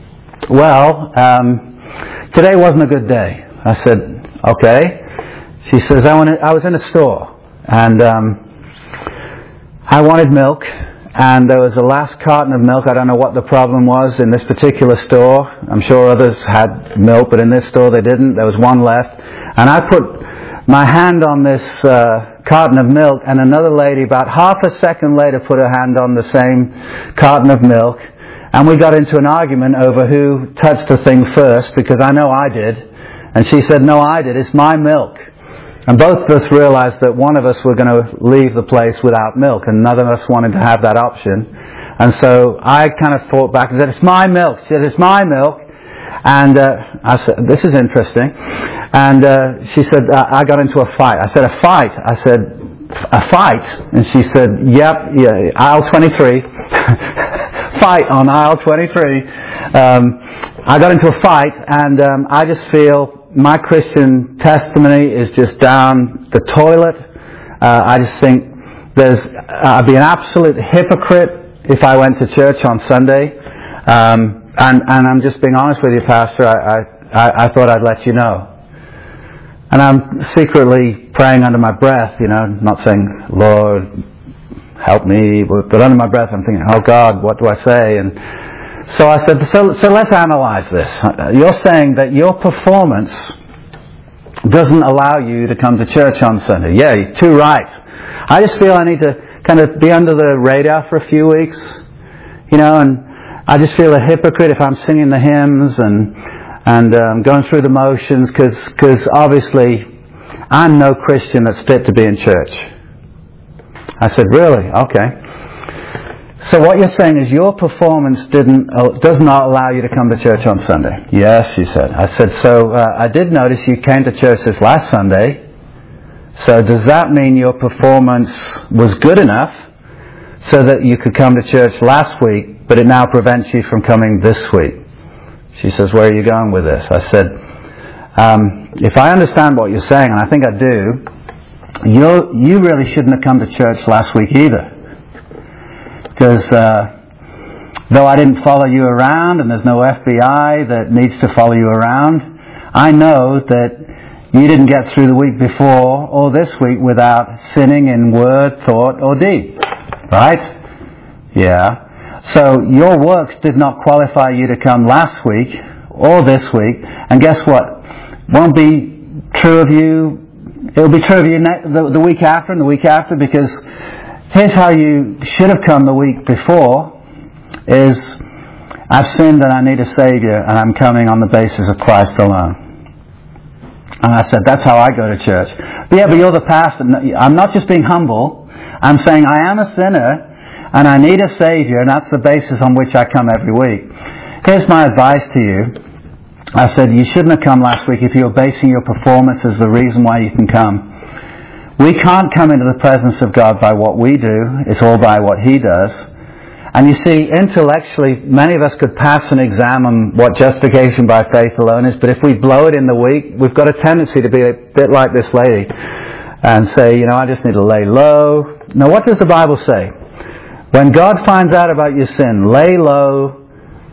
well, um, today wasn't a good day. I said, okay. She says, I, went in, I was in a store and um, I wanted milk, and there was a last carton of milk. I don't know what the problem was in this particular store. I'm sure others had milk, but in this store they didn't. There was one left. And I put my hand on this uh, carton of milk, and another lady about half a second later put her hand on the same carton of milk, and we got into an argument over who touched the thing first, because I know I did, and she said, no, I did, it's my milk. And both of us realized that one of us were going to leave the place without milk, and none of us wanted to have that option. And so I kind of thought back and said, it's my milk. She said, it's my milk. And uh, I said, this is interesting. And uh, she said, uh, I got into a fight. I said, a fight? I said, a fight? And she said, yep, yeah, aisle twenty-three. Fight on aisle twenty-three. Um, I got into a fight, and um, I just feel my Christian testimony is just down the toilet. Uh, I just think there's, I'd be an absolute hypocrite if I went to church on Sunday. Um, and, and I'm just being honest with you, Pastor. I, I, I thought I'd let you know. And I'm secretly praying under my breath, you know, not saying, Lord, help me, but under my breath I'm thinking, oh God, what do I say? And so I said, so, so let's analyze this. You're saying that your performance doesn't allow you to come to church on Sunday. Yeah, you're too right. I just feel I need to kind of be under the radar for a few weeks, you know, and I just feel a hypocrite if I'm singing the hymns and and um, going through the motions, because because obviously I'm no Christian that's fit to be in church. I said, really? Okay. So what you're saying is your performance didn't uh, does not allow you to come to church on Sunday. Yes, she said. I said, so uh, I did notice you came to church this last Sunday. So does that mean your performance was good enough so that you could come to church last week, but it now prevents you from coming this week? She says, where are you going with this? I said, um, if I understand what you're saying, and I think I do, you you really shouldn't have come to church last week either. Because uh, though I didn't follow you around, and there's no F B I that needs to follow you around, I know that you didn't get through the week before or this week without sinning in word, thought, or deed. Right? Yeah. So your works did not qualify you to come last week or this week, and guess what? Won't be true of you. It'll be true of you ne- the, the week after and the week after, because here's how you should have come the week before. is, I've sinned and I need a Saviour, and I'm coming on the basis of Christ alone. And I said, that's how I go to church. But yeah, but you're the pastor. I'm not just being humble. I'm saying I am a sinner and I need a Saviour, and that's the basis on which I come every week. Here's my advice to you. I said, you shouldn't have come last week if you're basing your performance as the reason why you can come. We can't come into the presence of God by what we do. It's all by what He does. And you see, intellectually, many of us could pass an exam on what justification by faith alone is, but if we blow it in the week, we've got a tendency to be a bit like this lady and say, you know, I just need to lay low. Now, what does the Bible say? When God finds out about your sin, lay low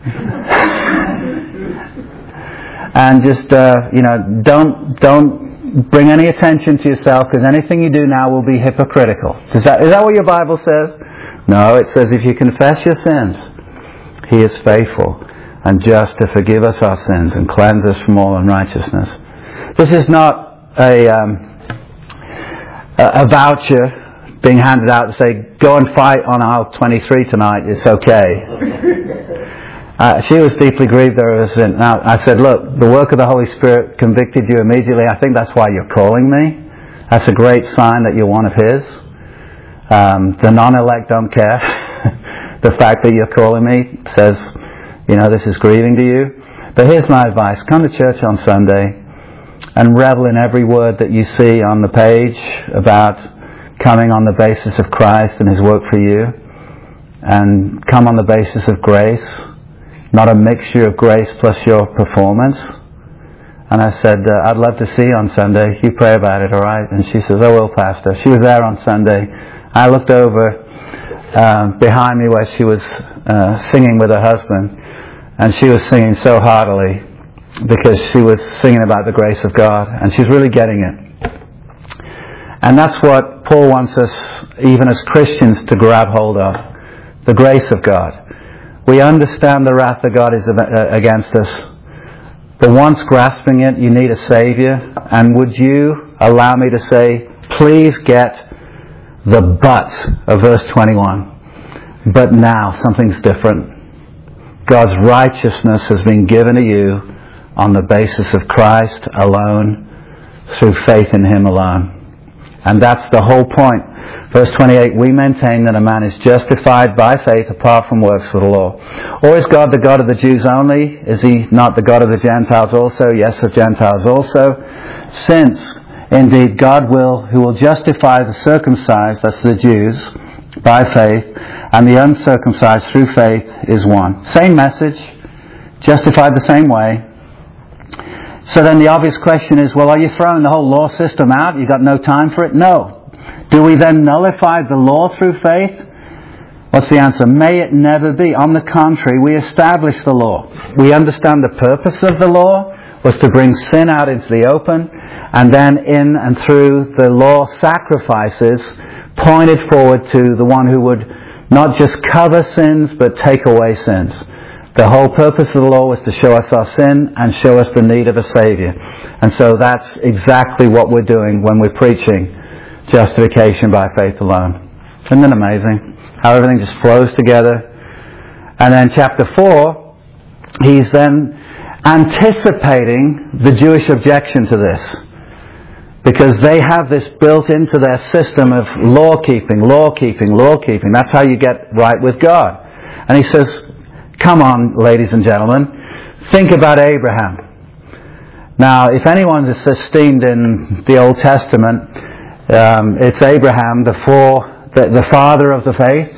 and just, uh, you know, don't don't bring any attention to yourself, because anything you do now will be hypocritical. Is that, is that what your Bible says? No, it says if you confess your sins, He is faithful and just to forgive us our sins and cleanse us from all unrighteousness. This is not a, um, a, a voucher being handed out to say, go and fight on aisle twenty-three tonight, it's okay. uh, she was deeply grieved over her sin. Now, I said, look, the work of the Holy Spirit convicted you immediately. I think that's why you're calling me. That's a great sign that you're one of His. Um, the non-elect don't care. The fact that you're calling me says, you know, this is grieving to you. But here's my advice. Come to church on Sunday and revel in every word that you see on the page about coming on the basis of Christ and His work for you. And come on the basis of grace, not a mixture of grace plus your performance. And I said, uh, I'd love to see you on Sunday. You pray about it, all right? And she says, I will, Pastor. She was there on Sunday. I looked over uh, behind me where she was uh, singing with her husband, and she was singing so heartily because she was singing about the grace of God, and she's really getting it. And that's what Paul wants us, even as Christians, to grab hold of, the grace of God. We understand the wrath of God is against us, but once grasping it, you need a Saviour. And would you allow me to say, please get the but of verse twenty-one. But now something's different. God's righteousness has been given to you on the basis of Christ alone, through faith in Him alone. And that's the whole point. Verse twenty-eight, we maintain that a man is justified by faith apart from works of the law. Or is God the God of the Jews only? Is He not the God of the Gentiles also? Yes, of Gentiles also. Since indeed, God will, who will justify the circumcised, that's the Jews, by faith, and the uncircumcised through faith is one. Same message, justified the same way. So then the obvious question is, well, are you throwing the whole law system out? You've got no time for it? No. Do we then nullify the law through faith? What's the answer? May it never be. On the contrary, we establish the law. We understand the purpose of the law was to bring sin out into the open, and then in and through the law sacrifices pointed forward to the one who would not just cover sins but take away sins. The whole purpose of the law was to show us our sin and show us the need of a Saviour. And so that's exactly what we're doing when we're preaching justification by faith alone. Isn't it amazing how everything just flows together? And then chapter four, he's then anticipating the Jewish objection to this. Because they have this built into their system of law-keeping, law-keeping, law-keeping. That's how you get right with God. And he says, come on, ladies and gentlemen, think about Abraham. Now, if anyone's esteemed in the Old Testament, um, it's Abraham, the, four, the, the father of the faith.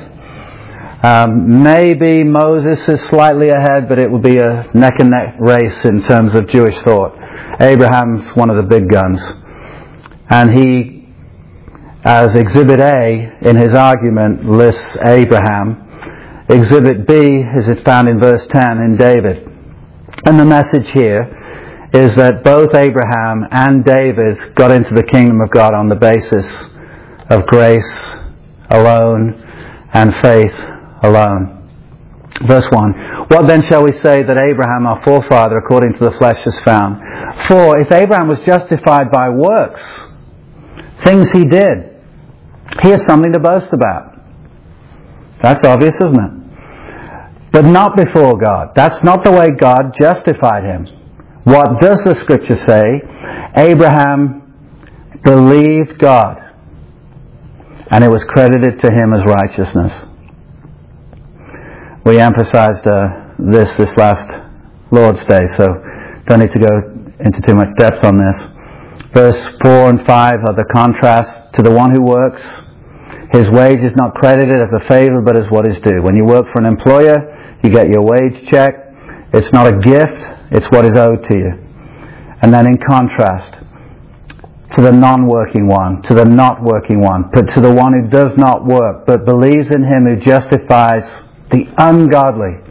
Um, maybe Moses is slightly ahead, but it will be a neck-and-neck race in terms of Jewish thought. Abraham's one of the big guns. And he, as Exhibit A in his argument, lists Abraham. Exhibit B is it found in verse ten in David. And the message here is that both Abraham and David got into the kingdom of God on the basis of grace alone and faith alone. Verse one. What then shall we say that Abraham, our forefather, according to the flesh, has found? For if Abraham was justified by works, things he did, he has something to boast about. That's obvious, isn't it? but not before God. That's not the way God justified him. What does the Scripture say? Abraham believed God, and it was credited to him as righteousness. We emphasized uh, this this last Lord's Day, so don't need to go into too much depth on this. Verse four and five are the contrast. To the one who works, his wage is not credited as a favor, but as what is due. When you work for an employer, you get your wage check. It's not a gift, it's what is owed to you. And then in contrast, to the non-working one, to the not working one, but to the one who does not work, but believes in him who justifies the ungodly.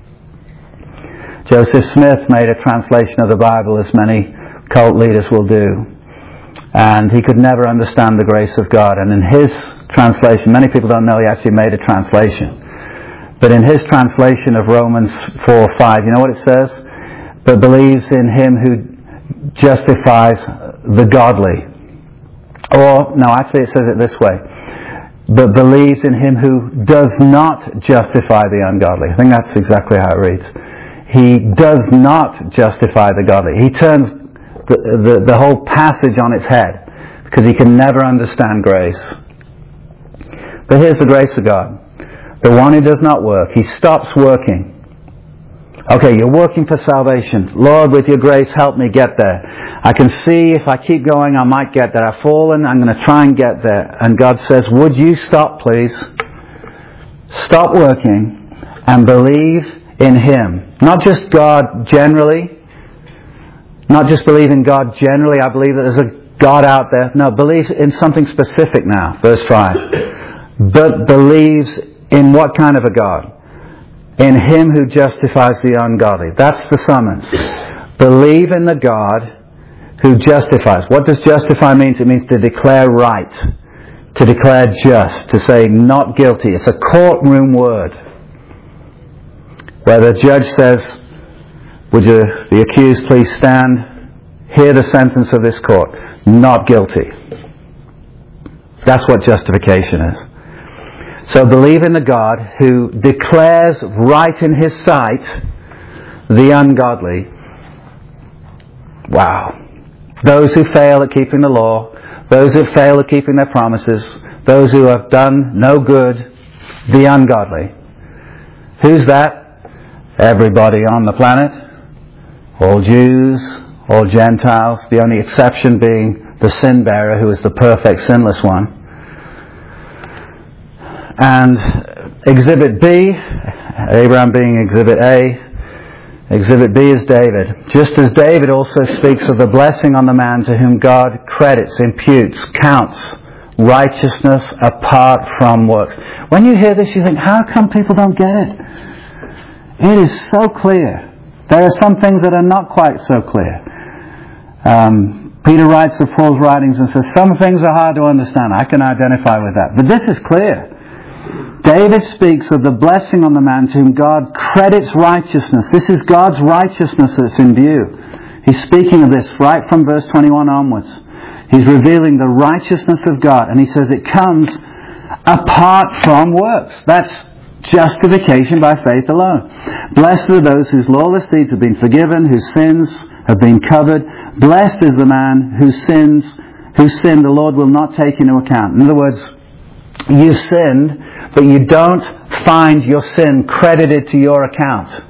Joseph Smith made a translation of the Bible, as many cult leaders will do. And he could never understand the grace of God. And in his translation, many people don't know he actually made a translation. But in his translation of Romans four five, you know what it says? But believes in him who justifies the godly. Or, no, actually it says it this way. But believes in him who does not justify the ungodly. I think that's exactly how it reads. He does not justify the godly. He turns the, the, the whole passage on its head, because he can never understand grace. But here's the grace of God. The one who does not work, he stops working. Okay, you're working for salvation. Lord, with your grace, help me get there. I can see if I keep going, I might get there. I've fallen, I'm going to try and get there. And God says, would you stop, please? Stop working and believe in him. Not just God generally. Not just believe in God generally. I believe that there's a God out there. No, believe in something specific now. Verse five. But believes in what kind of a God? In him who justifies the ungodly. That's the summons. Believe in the God who justifies. What does justify mean? It means to declare right. To declare just. To say not guilty. It's a courtroom word. Where the judge says, would you, the accused please stand? Hear the sentence of this court. Not guilty. That's what justification is. So believe in the God who declares right in his sight the ungodly. Wow. Those who fail at keeping the law, those who fail at keeping their promises, those who have done no good, the ungodly. Who's that? Everybody on the planet. All Jews, all Gentiles, the only exception being the sin bearer, who is the perfect sinless one. And Exhibit B, Abraham being Exhibit A, Exhibit B is David. Just as David also speaks of the blessing on the man to whom God credits, imputes, counts righteousness apart from works. When you hear this, you think, how come people don't get it? It is so clear. There are some things that are not quite so clear. Um, Peter writes of Paul's writings and says, some things are hard to understand. I can identify with that. But this is clear. David speaks of the blessing on the man to whom God credits righteousness. This is God's righteousness that's in view. He's speaking of this right from verse twenty-one onwards. He's revealing the righteousness of God, and he says it comes apart from works. That's justification by faith alone. Blessed are those whose lawless deeds have been forgiven, whose sins have been covered. Blessed is the man whose sins, whose sin the Lord will not take into account. In other words, you sinned, but you don't find your sin credited to your account.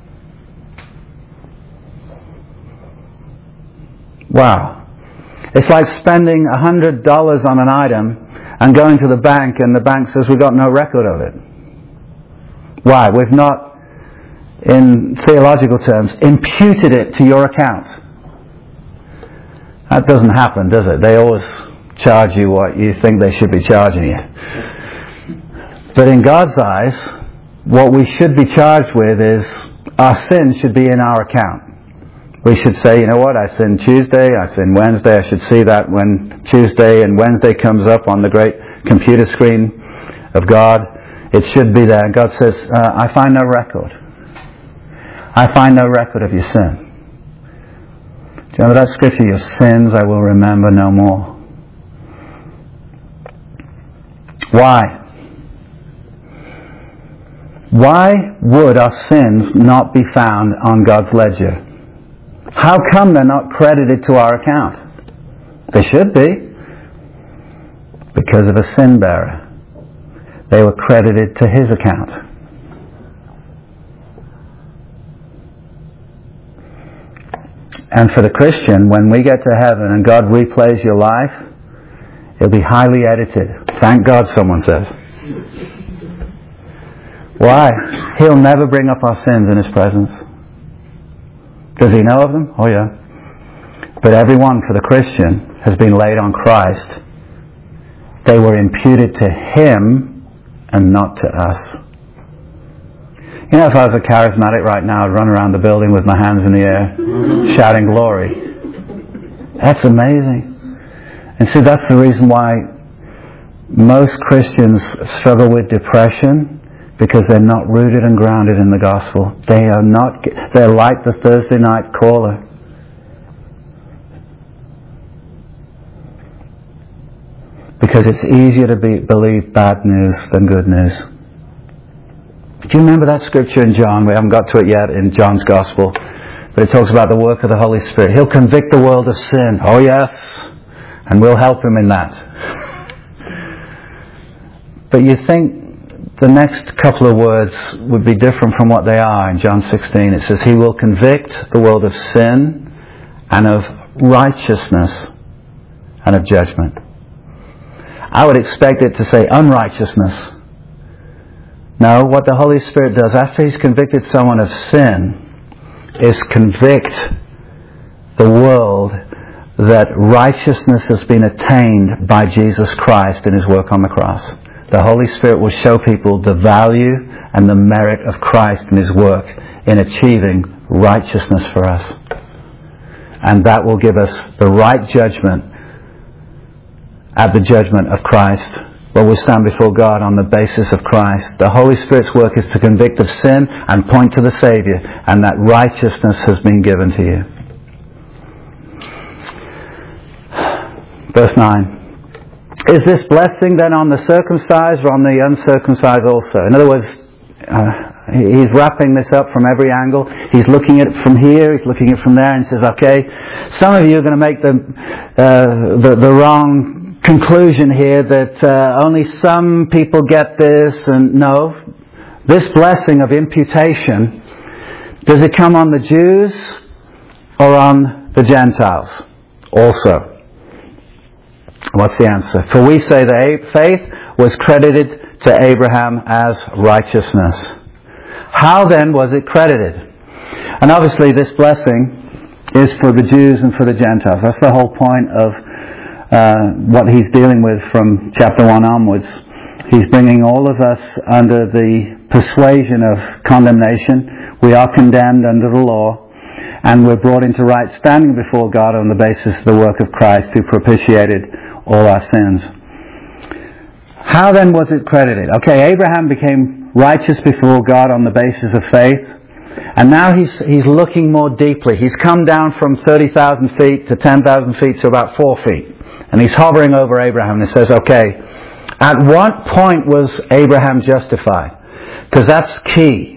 Wow. It's like spending one hundred dollars on an item and going to the bank and the bank says we've got no record of it. Why? We've not, in theological terms, imputed it to your account. That doesn't happen, does it? They always charge you what you think they should be charging you. But in God's eyes, what we should be charged with is our sin should be in our account. We should say, you know what, I sinned Tuesday, I sinned Wednesday, I should see that when Tuesday and Wednesday comes up on the great computer screen of God. It should be there. God says, uh, I find no record. I find no record of your sin. Do you remember that scripture? Your sins I will remember no more. Why? Why would our sins not be found on God's ledger? How come they're not credited to our account? They should be. Because of a sin bearer. They were credited to his account. And for the Christian, when we get to heaven and God replays your life, it'll be highly edited. Thank God, someone says. Why? He'll never bring up our sins in His presence. Does He know of them? Oh yeah. But every one for the Christian has been laid on Christ. They were imputed to Him and not to us. You know, if I was a charismatic right now, I'd run around the building with my hands in the air, shouting glory. That's amazing. And see, that's the reason why most Christians struggle with depression, because they're not rooted and grounded in the gospel. They are not, they're like the Thursday night caller. Because it's easier to be, believe bad news than good news. Do you remember that scripture in John? We haven't got to it yet in John's Gospel. But it talks about the work of the Holy Spirit. He'll convict the world of sin. Oh yes. And we'll help him in that. But you think the next couple of words would be different from what they are in John sixteen. It says, He will convict the world of sin and of righteousness and of judgment. I would expect it to say unrighteousness. No, what the Holy Spirit does after He's convicted someone of sin is convict the world that righteousness has been attained by Jesus Christ in His work on the cross. The Holy Spirit will show people the value and the merit of Christ and His work in achieving righteousness for us. And that will give us the right judgment at the judgment of Christ, where we stand before God on the basis of Christ. The Holy Spirit's work is to convict of sin and point to the Saviour, and that righteousness has been given to you. Verse nine. Is this blessing then on the circumcised or on the uncircumcised also? In other words, uh, he's wrapping this up from every angle. He's looking at it from here, he's looking at it from there, and says, okay, some of you are going to make the, uh, the, the wrong conclusion here that uh, only some people get this, and no. This blessing of imputation, does it come on the Jews or on the Gentiles also? What's the answer? For we say that faith was credited to Abraham as righteousness. How then was it credited? And obviously this blessing is for the Jews and for the Gentiles. That's the whole point of uh, what he's dealing with from chapter one onwards. He's bringing all of us under the persuasion of condemnation. We are condemned under the law, and we're brought into right standing before God on the basis of the work of Christ, who propitiated all our sins. How then was it credited? Okay, Abraham became righteous before God on the basis of faith, and now he's he's looking more deeply. He's come down from thirty thousand feet to ten thousand feet to about four feet, and he's hovering over Abraham and he says, okay, at what point was Abraham justified? Because that's key.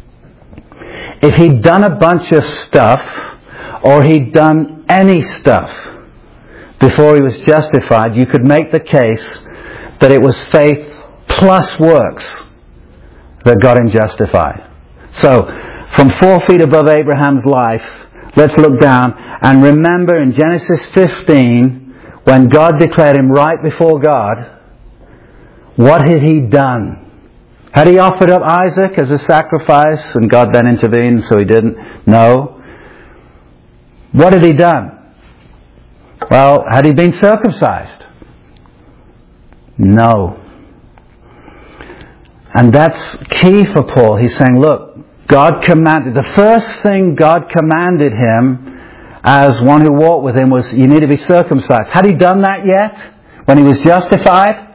If he'd done a bunch of stuff, or he'd done any stuff before he was justified, you could make the case that it was faith plus works that got him justified. So, from four feet above Abraham's life, let's look down and remember in Genesis fifteen, when God declared him right before God, what had he done? Had he offered up Isaac as a sacrifice and God then intervened so he didn't? No. What had he done? Well, had he been circumcised? No. And that's key for Paul. He's saying, look, God commanded, the first thing God commanded him as one who walked with him was, you need to be circumcised. Had he done that yet? When he was justified?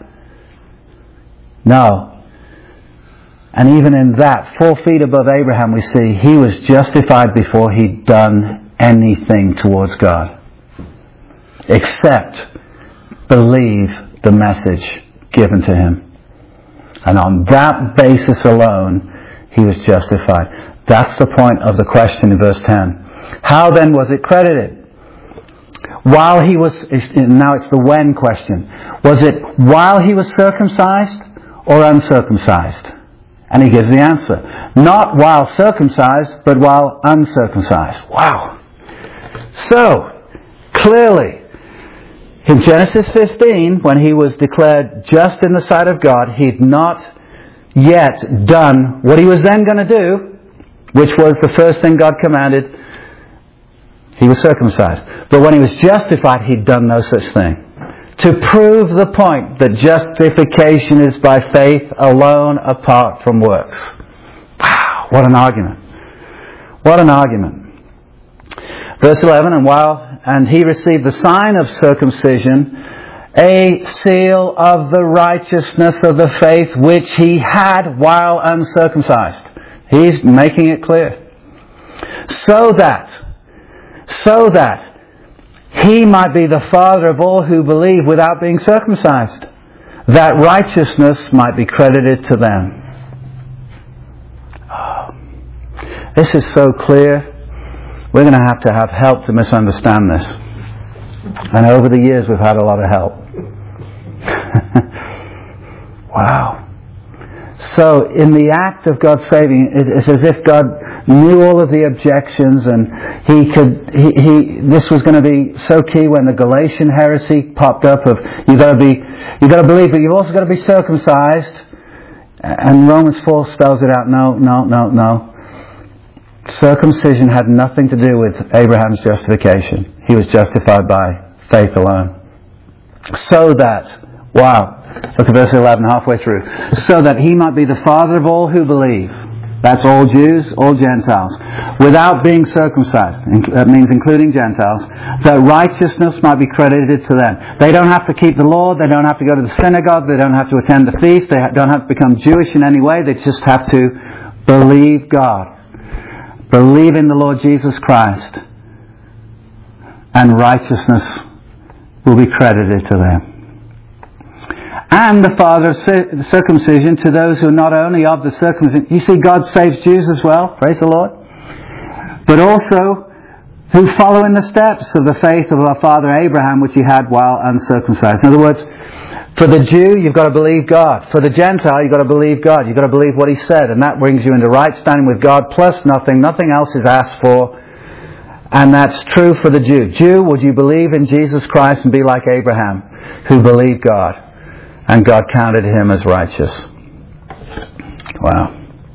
No. And even in that, four feet above Abraham, we see he was justified before he'd done anything towards God. Except believe the message given to him. And on that basis alone, he was justified. That's the point of the question in verse ten. How then was it credited? While he was, now it's the when question. Was it while he was circumcised or uncircumcised? And he gives the answer. Not while circumcised, but while uncircumcised. Wow. So, clearly, in Genesis fifteen, when he was declared just in the sight of God, he'd not yet done what he was then going to do, which was the first thing God commanded. He was circumcised. But when he was justified, he'd done no such thing. To prove the point that justification is by faith alone apart from works. Wow, what an argument. What an argument. Verse eleven, and while and he received the sign of circumcision, a seal of the righteousness of the faith which he had while uncircumcised. He's making it clear. So that, so that he might be the father of all who believe without being circumcised, that righteousness might be credited to them. Oh, this is so clear. We're going to have to have help to misunderstand this. And over the years we've had a lot of help. Wow. So in the act of God saving, it's as if God knew all of the objections, and he could he, he this was going to be so key when the Galatian heresy popped up of you've got to be you've got to believe, but you've also got to be circumcised. And Romans four spells it out. No, no, no, no. Circumcision had nothing to do with Abraham's justification. He was justified by faith alone. So that, wow, look at verse eleven halfway through. So that he might be the father of all who believe. That's all Jews, all Gentiles. Without being circumcised. That means including Gentiles. That righteousness might be credited to them. They don't have to keep the law. They don't have to go to the synagogue. They don't have to attend the feast. They don't have to become Jewish in any way. They just have to believe God. Believe in the Lord Jesus Christ. And righteousness will be credited to them. And the father of circumcision to those who are not only of the circumcision. You see, God saves Jews as well, praise the Lord. But also who follow in the steps of the faith of our father Abraham, which he had while uncircumcised. In other words, for the Jew, you've got to believe God. For the Gentile, you've got to believe God. You've got to believe what he said. And that brings you into right standing with God, plus nothing. Nothing else is asked for. And that's true for the Jew. Jew, would you believe in Jesus Christ and be like Abraham, who believed God? And God counted him as righteous. Wow.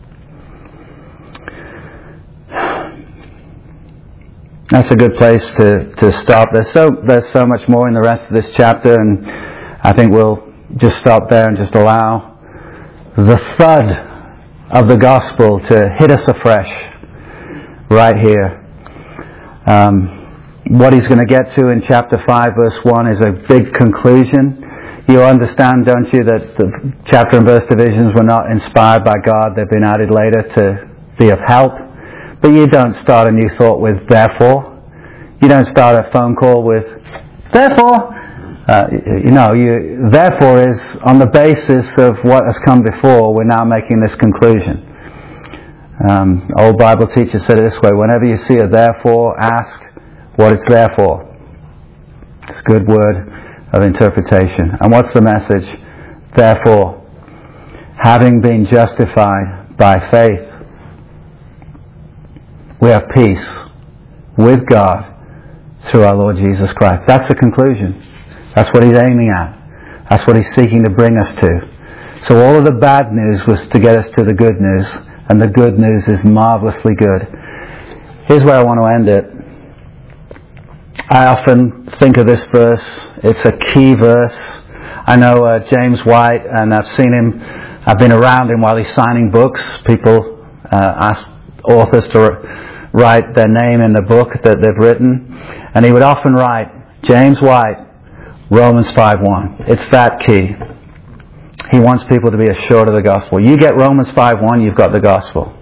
That's a good place to, to stop. There's so there's so much more in the rest of this chapter, and I think we'll just stop there and just allow the thud of the gospel to hit us afresh right here. Um, what he's going to get to in chapter five, verse one, is a big conclusion. You understand, don't you, that the chapter and verse divisions were not inspired by God. They've been added later to be of help. But you don't start a new thought with therefore. You don't start a phone call with therefore. Uh, you know, you, therefore is on the basis of what has come before. We're now making this conclusion. Um, old Bible teachers said it this way: whenever you see a therefore, ask what it's there for. It's a good word of interpretation. And what's the message? Therefore, having been justified by faith, we have peace with God through our Lord Jesus Christ. That's the conclusion. That's what he's aiming at. That's what he's seeking to bring us to. So all of the bad news was to get us to the good news, and the good news is marvelously good. Here's where I want to end it. I often think of this verse. It's a key verse. I know uh, James White, and I've seen him, I've been around him while he's signing books. People uh, ask authors to write their name in the book that they've written, and he would often write, James White, Romans five one. It's that key. He wants people to be assured of the gospel. You get Romans five one, you've got the gospel.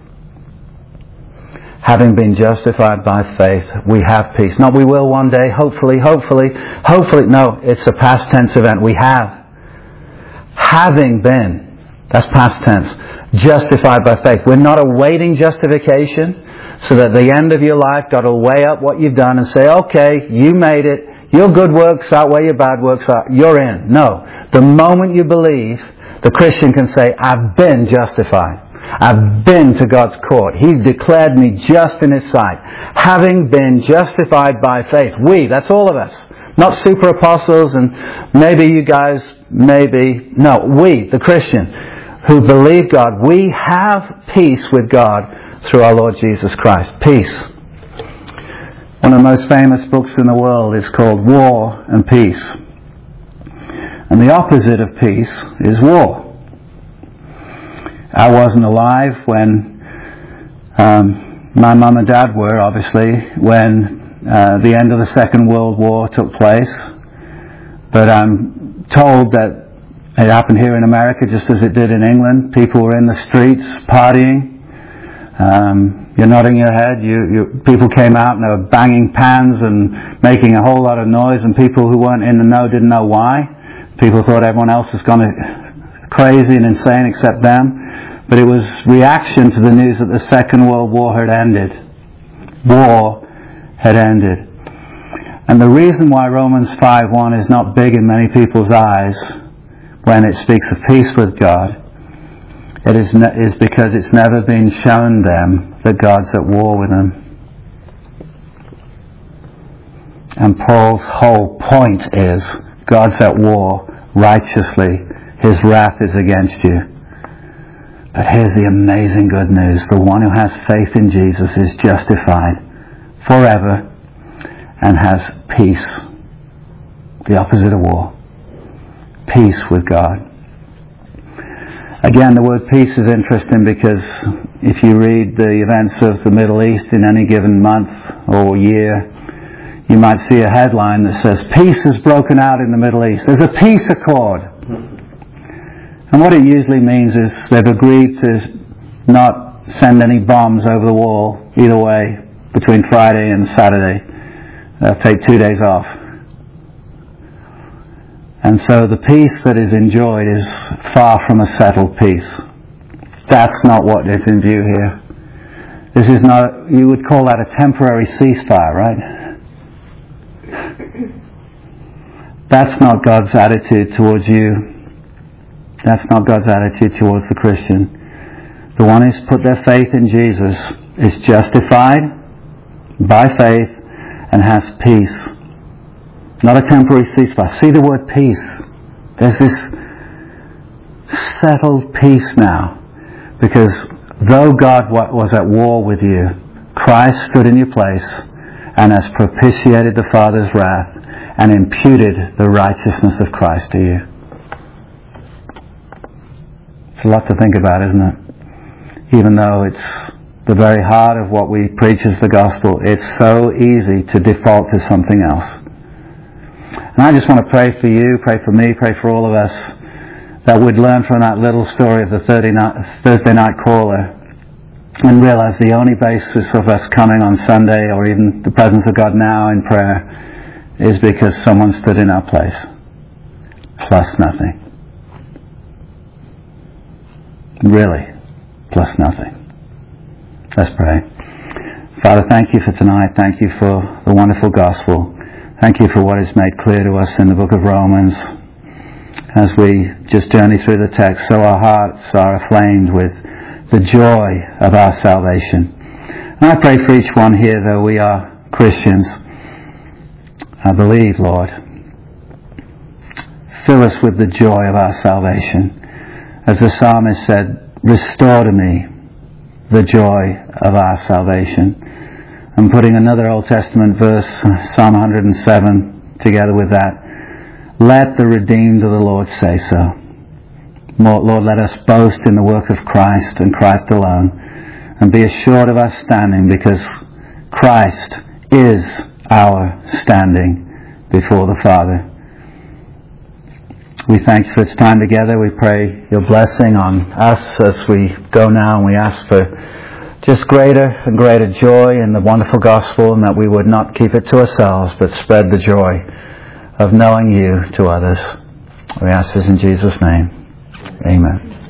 Having been justified by faith, we have peace. Not we will one day, hopefully, hopefully, hopefully. No, it's a past tense event. We have. Having been. That's past tense. justified by faith. We're not awaiting justification so that at the end of your life God will weigh up what you've done and say, okay, you made it. Your good works outweigh your bad works. You're in. No. The moment you believe, the Christian can say, I've been justified. I've been to God's court. He's declared me just in His sight. Having been justified by faith. We, that's all of us. Not super apostles and maybe you guys, maybe. No, we, the Christian, who believe God, we have peace with God through our Lord Jesus Christ. Peace. One of the most famous books in the world is called War and Peace. And the opposite of peace is war. I wasn't alive when um, my mum and dad were, obviously, when uh, the end of the Second World War took place. But I'm told that it happened here in America just as it did in England. People were in the streets partying. Um, you're nodding your head. You, you, people came out and they were banging pans and making a whole lot of noise, and people who weren't in the know didn't know why. People thought everyone else was gone crazy and insane except them. But it was reaction to the news that the Second World War had ended. War had ended. And the reason why Romans five one is not big in many people's eyes when it speaks of peace with God, it is, ne- is because it's never been shown them that God's at war with them. And Paul's whole point is, God's at war righteously. His wrath is against you. But here's the amazing good news. The one who has faith in Jesus is justified forever and has peace. The opposite of war. Peace with God. Again, the word peace is interesting because if you read the events of the Middle East in any given month or year, you might see a headline that says, peace has broken out in the Middle East. There's a peace accord. And what it usually means is they've agreed to not send any bombs over the wall either way between Friday and Saturday. They'll take two days off. And so the peace that is enjoyed is far from a settled peace. That's not what is in view here. This is not, you would call that a temporary ceasefire, right? That's not God's attitude towards you. That's not God's attitude towards the Christian. The one who's put their faith in Jesus is justified by faith and has peace. Not a temporary ceasefire. See the word peace. There's this settled peace now. Because though God was at war with you, Christ stood in your place and has propitiated the Father's wrath and imputed the righteousness of Christ to you. It's a lot to think about, isn't it? Even though it's the very heart of what we preach as the gospel, it's so easy to default to something else. And I just want to pray for you, pray for me, pray for all of us, that we'd learn from that little story of the Thursday night caller and realize the only basis of us coming on Sunday or even the presence of God now in prayer is because someone stood in our place. Plus nothing. Really, plus nothing. Let's pray. Father, thank you for tonight. Thank you for the wonderful gospel. Thank you for what is made clear to us in the book of Romans as we just journey through the text, so our hearts are aflamed with the joy of our salvation. And I pray for each one here, though we are Christians, I believe, Lord, fill us with the joy of our salvation. As the psalmist said, restore to me the joy of our salvation. I'm putting another Old Testament verse, Psalm one hundred seven, together with that. Let the redeemed of the Lord say so. Lord, let us boast in the work of Christ and Christ alone, and be assured of our standing, because Christ is our standing before the Father. We thank you for this time together. We pray your blessing on us as we go now, and we ask for just greater and greater joy in the wonderful gospel, and that we would not keep it to ourselves, but spread the joy of knowing you to others. We ask this in Jesus' name. Amen.